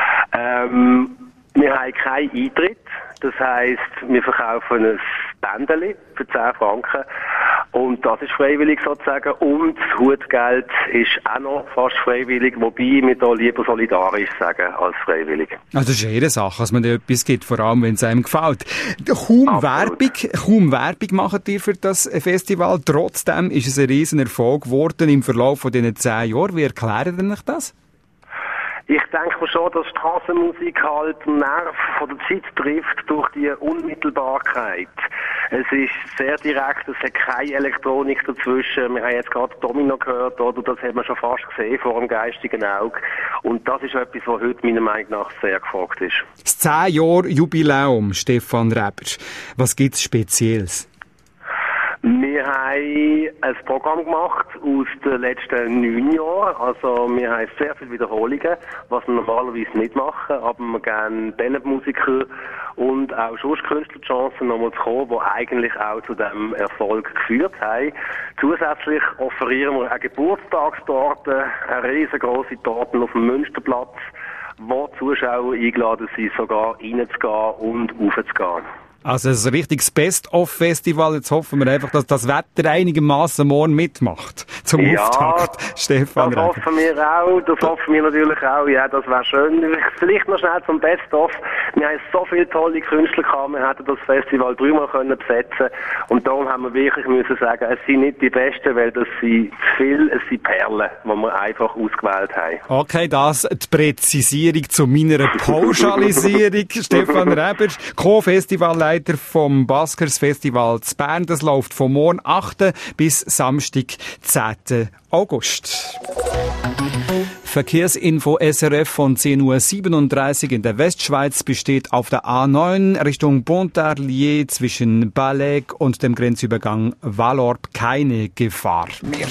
Wir haben keinen Eintritt, das heisst, wir verkaufen ein Bändeli für 10 Franken und das ist freiwillig sozusagen und das Hutgeld ist auch noch fast freiwillig, wobei wir da lieber solidarisch sagen als freiwillig. Also das ist jede Sache, dass man da etwas gibt, vor allem wenn es einem gefällt. Kaum Werbung macht ihr für das Festival, trotzdem ist es ein riesen Erfolg geworden im Verlauf von diesen 10 Jahren. Wie erklären Sie sich das? Ich denke mir schon, dass Strassenmusik halt den Nerv von der Zeit trifft durch die Unmittelbarkeit. Es ist sehr direkt, es hat keine Elektronik dazwischen. Wir haben jetzt gerade Domino gehört, oder? Das hat man schon fast gesehen vor dem geistigen Auge. Und das ist etwas, was heute meiner Meinung nach sehr gefragt ist. Das 10-Jahr-Jubiläum, Stefan Reber. Was gibt's Spezielles? Wir haben ein Programm gemacht aus den letzten 9 Jahren. Also wir haben sehr viele Wiederholungen, was wir normalerweise nicht machen. Aber wir geben den Musiker und auch Schusskünstler die Chance, nochmal zu kommen, die eigentlich auch zu diesem Erfolg geführt haben. Zusätzlich offerieren wir eine Geburtstagstorte, eine riesengroße Torte auf dem Münsterplatz, wo die Zuschauer eingeladen sind, sogar reinzugehen und raufzugehen. Also ein richtiges Best-of-Festival. Jetzt hoffen wir einfach, dass das Wetter einigermaßen morgen mitmacht. Zum Auftakt, Stefan. Das hoffen wir auch. Das hoffen wir natürlich auch. Ja, das wäre schön. Vielleicht noch schnell zum Best-of. Wir haben so viele tolle Künstler gehabt. Wir hätten das Festival 3-mal besetzen können. Und darum haben wir wirklich müssen sagen, es sind nicht die Besten, weil das sind es sind Perlen, die wir einfach ausgewählt haben. Okay, das die Präzisierung zu meiner Pauschalisierung. Stefan Reber, Co-Festivalleiter vom Buskers Festival zu Bern. Das läuft vom morgen 8. bis Samstag 10. August. Verkehrsinfo SRF von 10:37 Uhr in der Westschweiz besteht auf der A9 Richtung Pontarlier zwischen Balek und dem Grenzübergang Vallorb keine Gefahr mehr.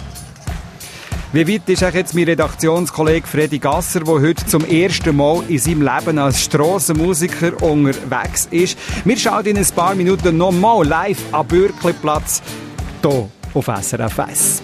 Wie weit ist jetzt mein Redaktionskollege Freddy Gasser, der heute zum ersten Mal in seinem Leben als Strassenmusiker unterwegs ist? Wir schauen in ein paar Minuten nochmal live am Bürkliplatz hier auf SRF 1.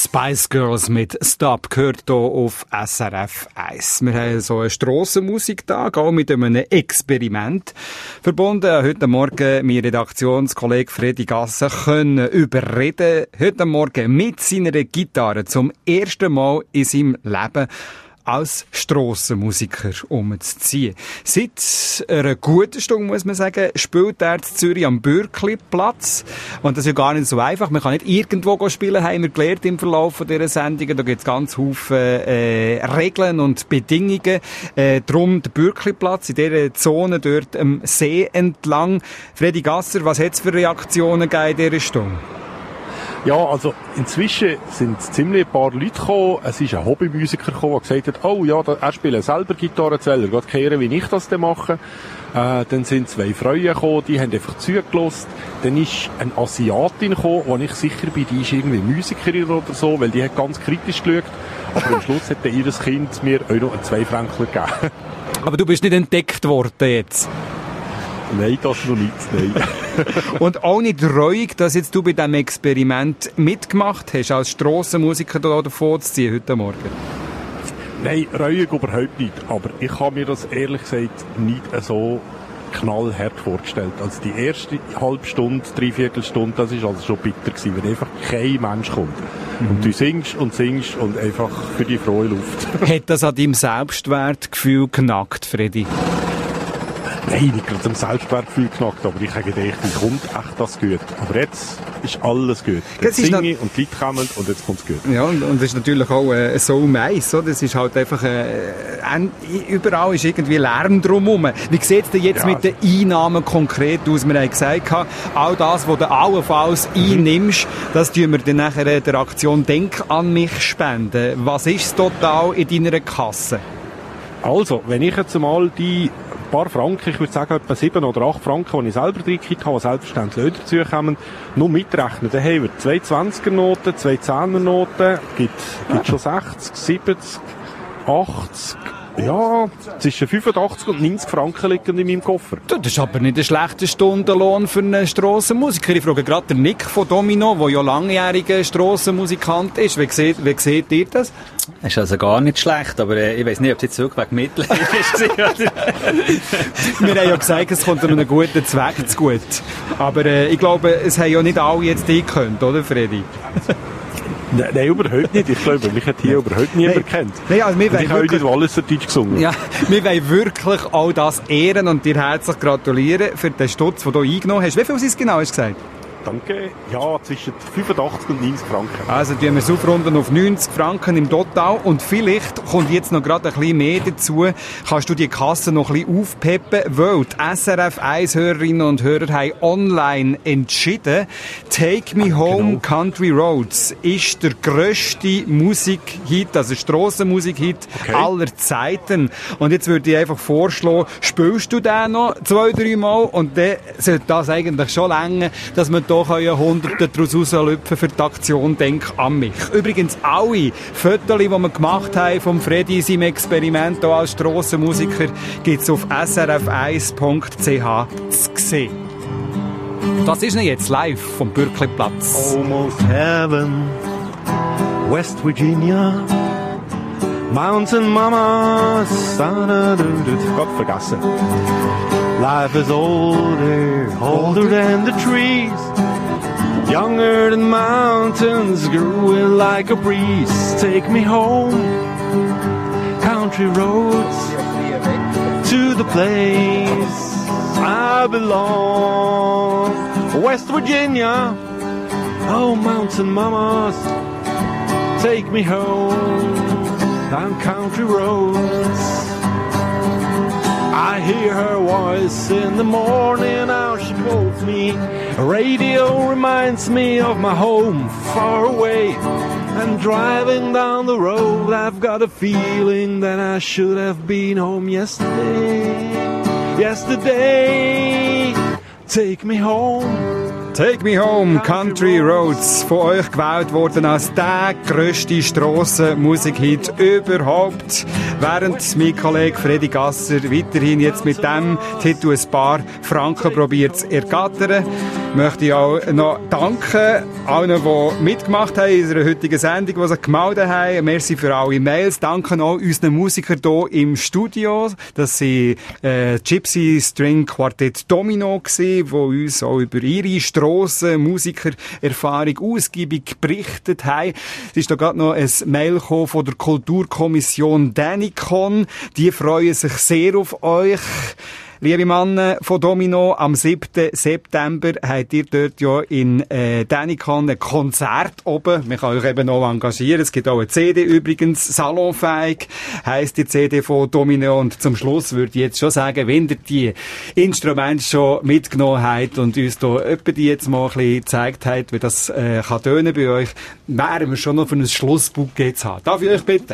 Spice Girls mit Stop gehört hier auf SRF 1. Wir haben so einen Strassenmusiktag, auch mit einem Experiment verbunden. Heute Morgen mein Redaktionskollege Fredi Gasser können überreden, heute Morgen mit seiner Gitarre zum ersten Mal in seinem Leben als Strassenmusiker umzuziehen. Seit einer guten Stunde, muss man sagen, spielt er in Zürich am Bürkliplatz. Und das ist ja gar nicht so einfach. Man kann nicht irgendwo spielen, haben wir gelernt im Verlauf dieser Sendung. Da gibt es ganz viele Regeln und Bedingungen. Darum der Bürkliplatz in dieser Zone dort am See entlang. Fredi Gasser, was hat es für Reaktionen gegeben in dieser Stunde? Ja, also inzwischen sind ziemlich ein paar Leute gekommen. Es ist ein Hobbymusiker gekommen, der gesagt hat, oh ja, er spielt selber Gitarre, soll er gerade hören, wie ich das denn mache. Dann sind 2 Freunde gekommen, die haben einfach zugelassen. Dann ist eine Asiatin gekommen, wo ich sicher bin, die ist irgendwie Musikerin oder so, weil die hat ganz kritisch geschaut. Aber am Schluss hat dann ihr Kind mir auch noch einen 2-Fränkler gegeben. Aber du bist nicht entdeckt worden jetzt? Nein, das noch nicht, nein. Und auch nicht reuig, dass jetzt du bei diesem Experiment mitgemacht hast, als Strassenmusiker da davon zu ziehen heute Morgen? Nein, reuig überhaupt nicht. Aber ich habe mir das ehrlich gesagt nicht so knallhart vorgestellt. Also die erste halbe Stunde, 3/4 Stunde, das war also schon bitter gewesen, wenn einfach kein Mensch kommt. Und du singst und einfach für die frohe Luft. Hat das an deinem Selbstwertgefühl genackt, Fredi? Nein, nicht gerade am Selbstwertgefühl genackt, aber ich habe gedacht, wie kommt echt das gut? Aber jetzt ist alles gut. Jetzt singe ich und die Leute kommen und jetzt kommt es gut. Ja, und das ist natürlich auch so meins, oder? Das ist halt einfach, überall ist irgendwie Lärm drumherum. Wie sieht es denn jetzt mit den Einnahmen konkret aus? Wir haben gesagt, all das, was du allenfalls einnimmst, das tun wir dann nachher der Aktion Denk an mich spenden. Was ist es total in deiner Kasse? Also, wenn ich jetzt mal die paar Franken, ich würde sagen etwa 7 oder 8 Franken, die ich selber reingekriegt habe, die selbstverständlich Leute dazukommen, nur mitrechnen. Dann haben wir 2 20er-Noten, 2 10er-Noten, gibt schon 60, 70, 80, ja, zwischen 85 und 90 Franken liegen in meinem Koffer. Das ist aber nicht ein schlechter Stundenlohn für einen Strassenmusiker. Ich frage gerade den Nick von Domino, der ja langjähriger Strassenmusikant ist. Wie seht ihr das? Das ist also gar nicht schlecht, aber ich weiss nicht, ob es jetzt wirklich wegen Mittel ist. Wir haben ja gesagt, es kommt einem guten Zweck zu gut. Aber ich glaube, es haben ja nicht alle jetzt gekannt, oder Fredi? Nein, überhaupt nicht. Ich glaube, mich hat hier überhaupt niemand gekannt. Nein, also ich habe nicht Walliserdeutsch gesungen. Ja, wir wollen wirklich all das ehren und dir herzlich gratulieren für den Stutz, den du eingenommen hast. Wie viel ist es genau, hast du gesagt? Danke. Ja, zwischen 85 und 90 Franken. Also tun wir es aufrunden auf 90 Franken im Total. Und vielleicht kommt jetzt noch gerade ein bisschen mehr dazu. Kannst du die Kasse noch ein bisschen aufpeppen, weil die SRF 1-Hörerinnen und Hörer haben online entschieden, Take Me Home Country Roads ist der grösste Musikhit, also Strassenmusikhit aller Zeiten. Und jetzt würde ich einfach vorschlagen, spielst du den noch 2-3 Mal und dann sollte das eigentlich schon länger, dass man da Hunderte daraus rauslüpfen für die Aktion Denk an mich. Übrigens alle Fotos, die wir gemacht haben vom Fredi in seinem Experiment hier als Strassenmusiker, gibt es auf srf1.ch zu sehen. Das ist jetzt live vom Bürkliplatz. Almost heaven, West Virginia, Mountain Mamas, Gott vergessen. Life is older than the trees, younger than mountains, growing like a breeze. Take me home, country roads, to the place I belong. West Virginia, oh mountain mamas, take me home, down country roads. I hear her voice in the morning, how she calls me. Radio reminds me of my home far away. And driving down the road, I've got a feeling that I should have been home yesterday. Yesterday, take me home. Take Me Home, Country Roads, von euch gewählt worden als der grösste Strassenmusikhit überhaupt. Während mein Kollege Freddy Gasser weiterhin jetzt mit dem Titel ein paar Franken probiert zu ergattern, möchte ich auch noch danken allen, die mitgemacht haben in unserer heutigen Sendung, die sich gemeldet haben. Merci für alle Mails. Danke auch unseren Musikern hier im Studio. Das waren Gypsy String Quartett Domino, die uns auch über ihre Strassenmusikererfahrung ausgiebig berichtet haben. Es ist da gerade noch ein Mail gekommen von der Kulturkommission Danicon. Die freuen sich sehr auf euch. Liebe Männer von Domino, am 7. September habt ihr dort ja in Danicon ein Konzert oben. Man kann euch eben noch engagieren. Es gibt auch eine CD übrigens, salonfähig heisst die CD von Domino. Und zum Schluss würde ich jetzt schon sagen, wenn ihr die Instrumente schon mitgenommen habt und uns da etwa die jetzt mal ein bisschen gezeigt habt, wie das kann tönen bei euch, wären wir schon noch für ein Schlussbouquet zu haben. Darf ich euch bitten?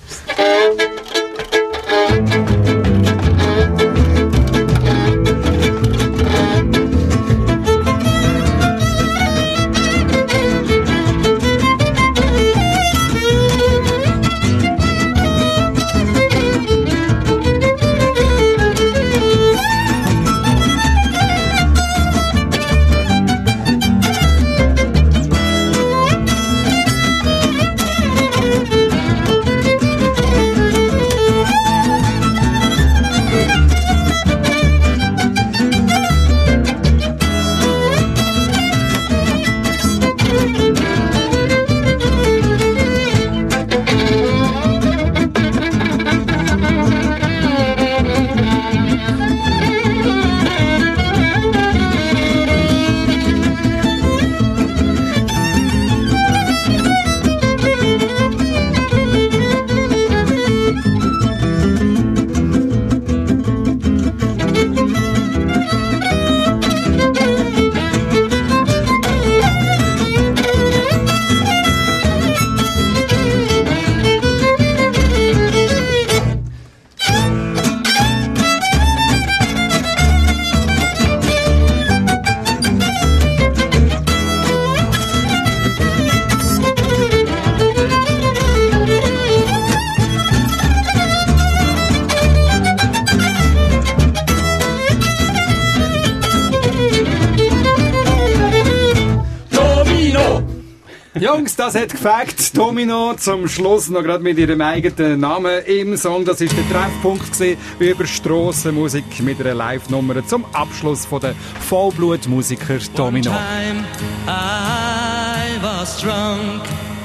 Jungs, das hat gefällt. Domino zum Schluss noch gerade mit ihrem eigenen Namen im Song. Das ist der Treffpunkt gewesen, über Strassenmusik mit einer Live-Nummer zum Abschluss von der Vollblutmusiker Domino. One time I was drunk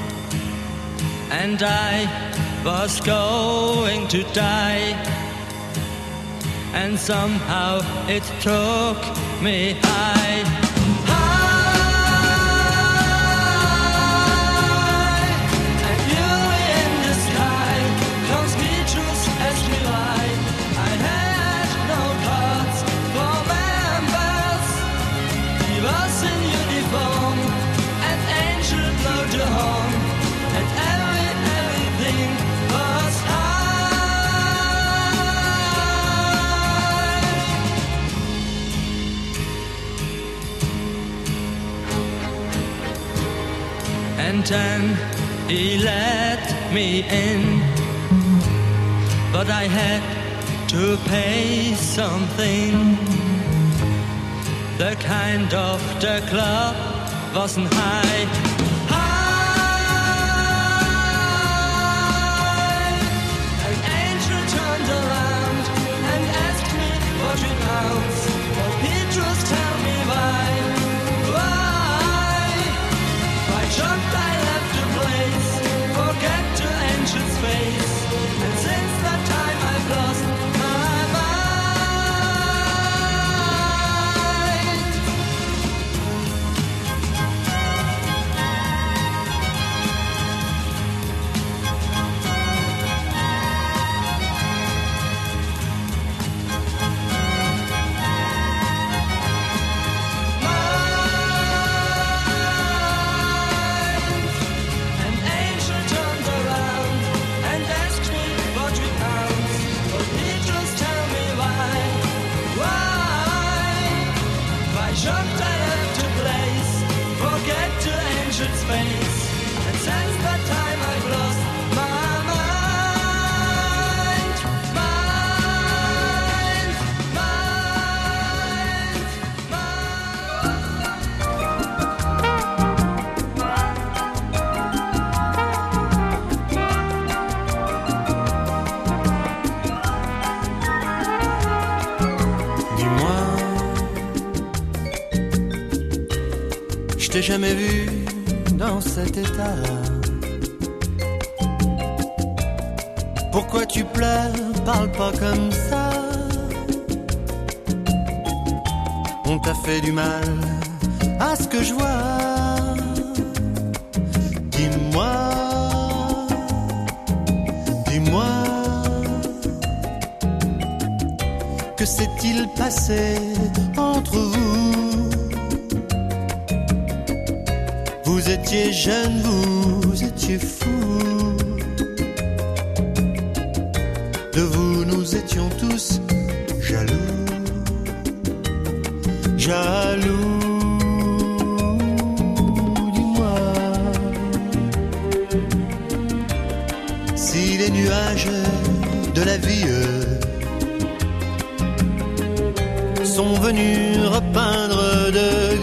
and I was going to die, and somehow it took me high. And then he let me in, but I had to pay something. The kind of the club wasn't high. An angel turned around and asked me 40 pounds. Oh, Petrus, tell me why. Shocked I left the place, forget to angel's face, and since that time I've lost my mind. angel's face. And since that time I've lost my mind, Dis-moi, je t'ai jamais vu dans cet état-là. Pourquoi tu pleures, parle pas comme ça. On t'a fait du mal à ce que je vois. Dis-moi, dis-moi, que s'est-il passé entre vous? Vous étiez jeune, vous étiez fou. De vous nous étions tous jaloux, jaloux. Dis-moi si les nuages de la vie sont venus repeindre de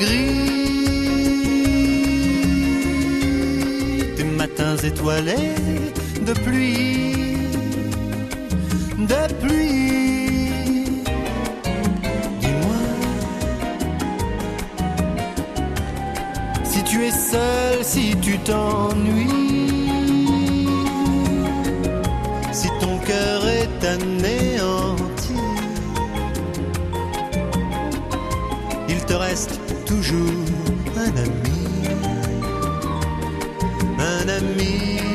gris tes matins étoilés de pluie. De pluie. Dis-moi si tu es seul, si tu t'ennuies, si ton cœur est anéanti, il te reste toujours un ami, un ami.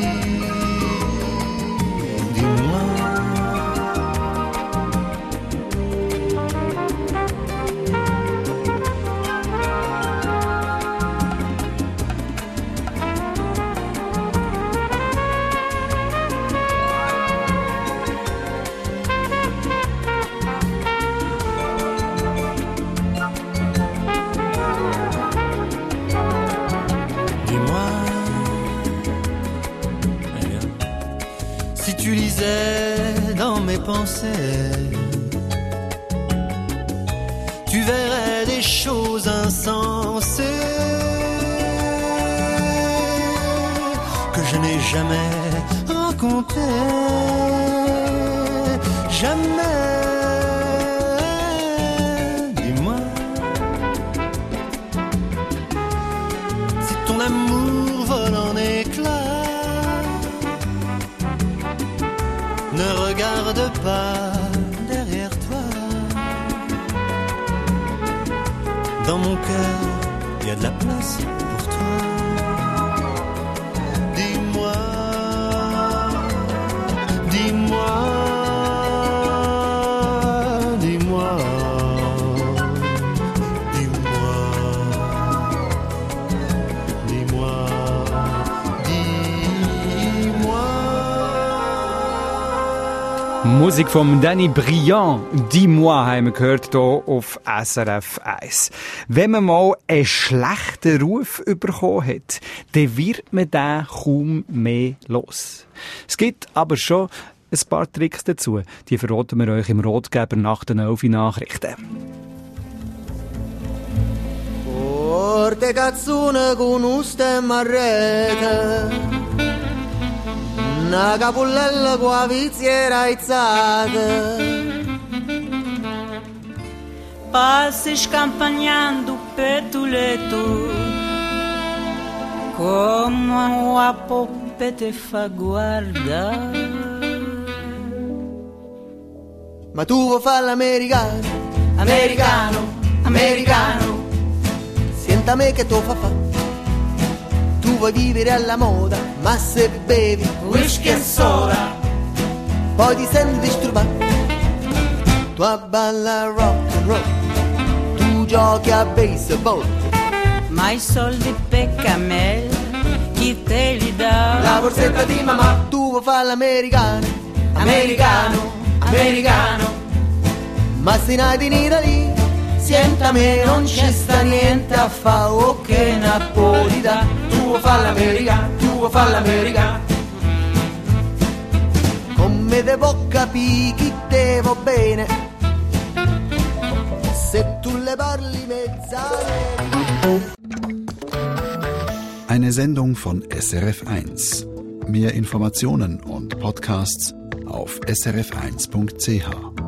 Dans mes pensées, tu verrais des choses insensées que je n'ai jamais racontées, jamais. Dis-moi si ton amour vole en éclats. Ne regarde pas derrière toi. Dans mon cœur, il y a de la place pour toi. Dis-moi, dis-moi, dis-moi, dis-moi, dis-moi, dis-moi. Musik von Danny Briand, «Dis-moi» haben wir gehört hier auf SRF 1. Wenn man mal einen schlechten Ruf bekommen hat, dann wird man den kaum mehr los. Es gibt aber schon ein paar Tricks dazu. Die verraten wir euch im Rotgeber nach den 11 Nachrichten. Porte cazzone con un stemma a rete, una capullella con la viziera aizzata. Passi scampagnando per tu letto, come una poppe te fa guardare. Ma tu vuoi fare l'americano, americano, americano. Senta me che tu fa fa. Tu vuoi vivere alla moda, ma se bevi whisky e soda, poi ti senti disturbato. Tu abballa rock and roll, tu giochi a baseball, ma i soldi per camel, chi te li dà? La borsetta di mamma. Tu vuoi fare l'americano, americano, americano. Ma se nati in Italia, senta me non c'è sta niente a fa' o che napolità. Tu vuoi fare l'americano, tu vuoi fare l'americano. Come devo capire chi devo bene, se tu le parli mezzane. Eine Sendung von SRF1. Mehr Informationen und Podcasts auf srf1.ch.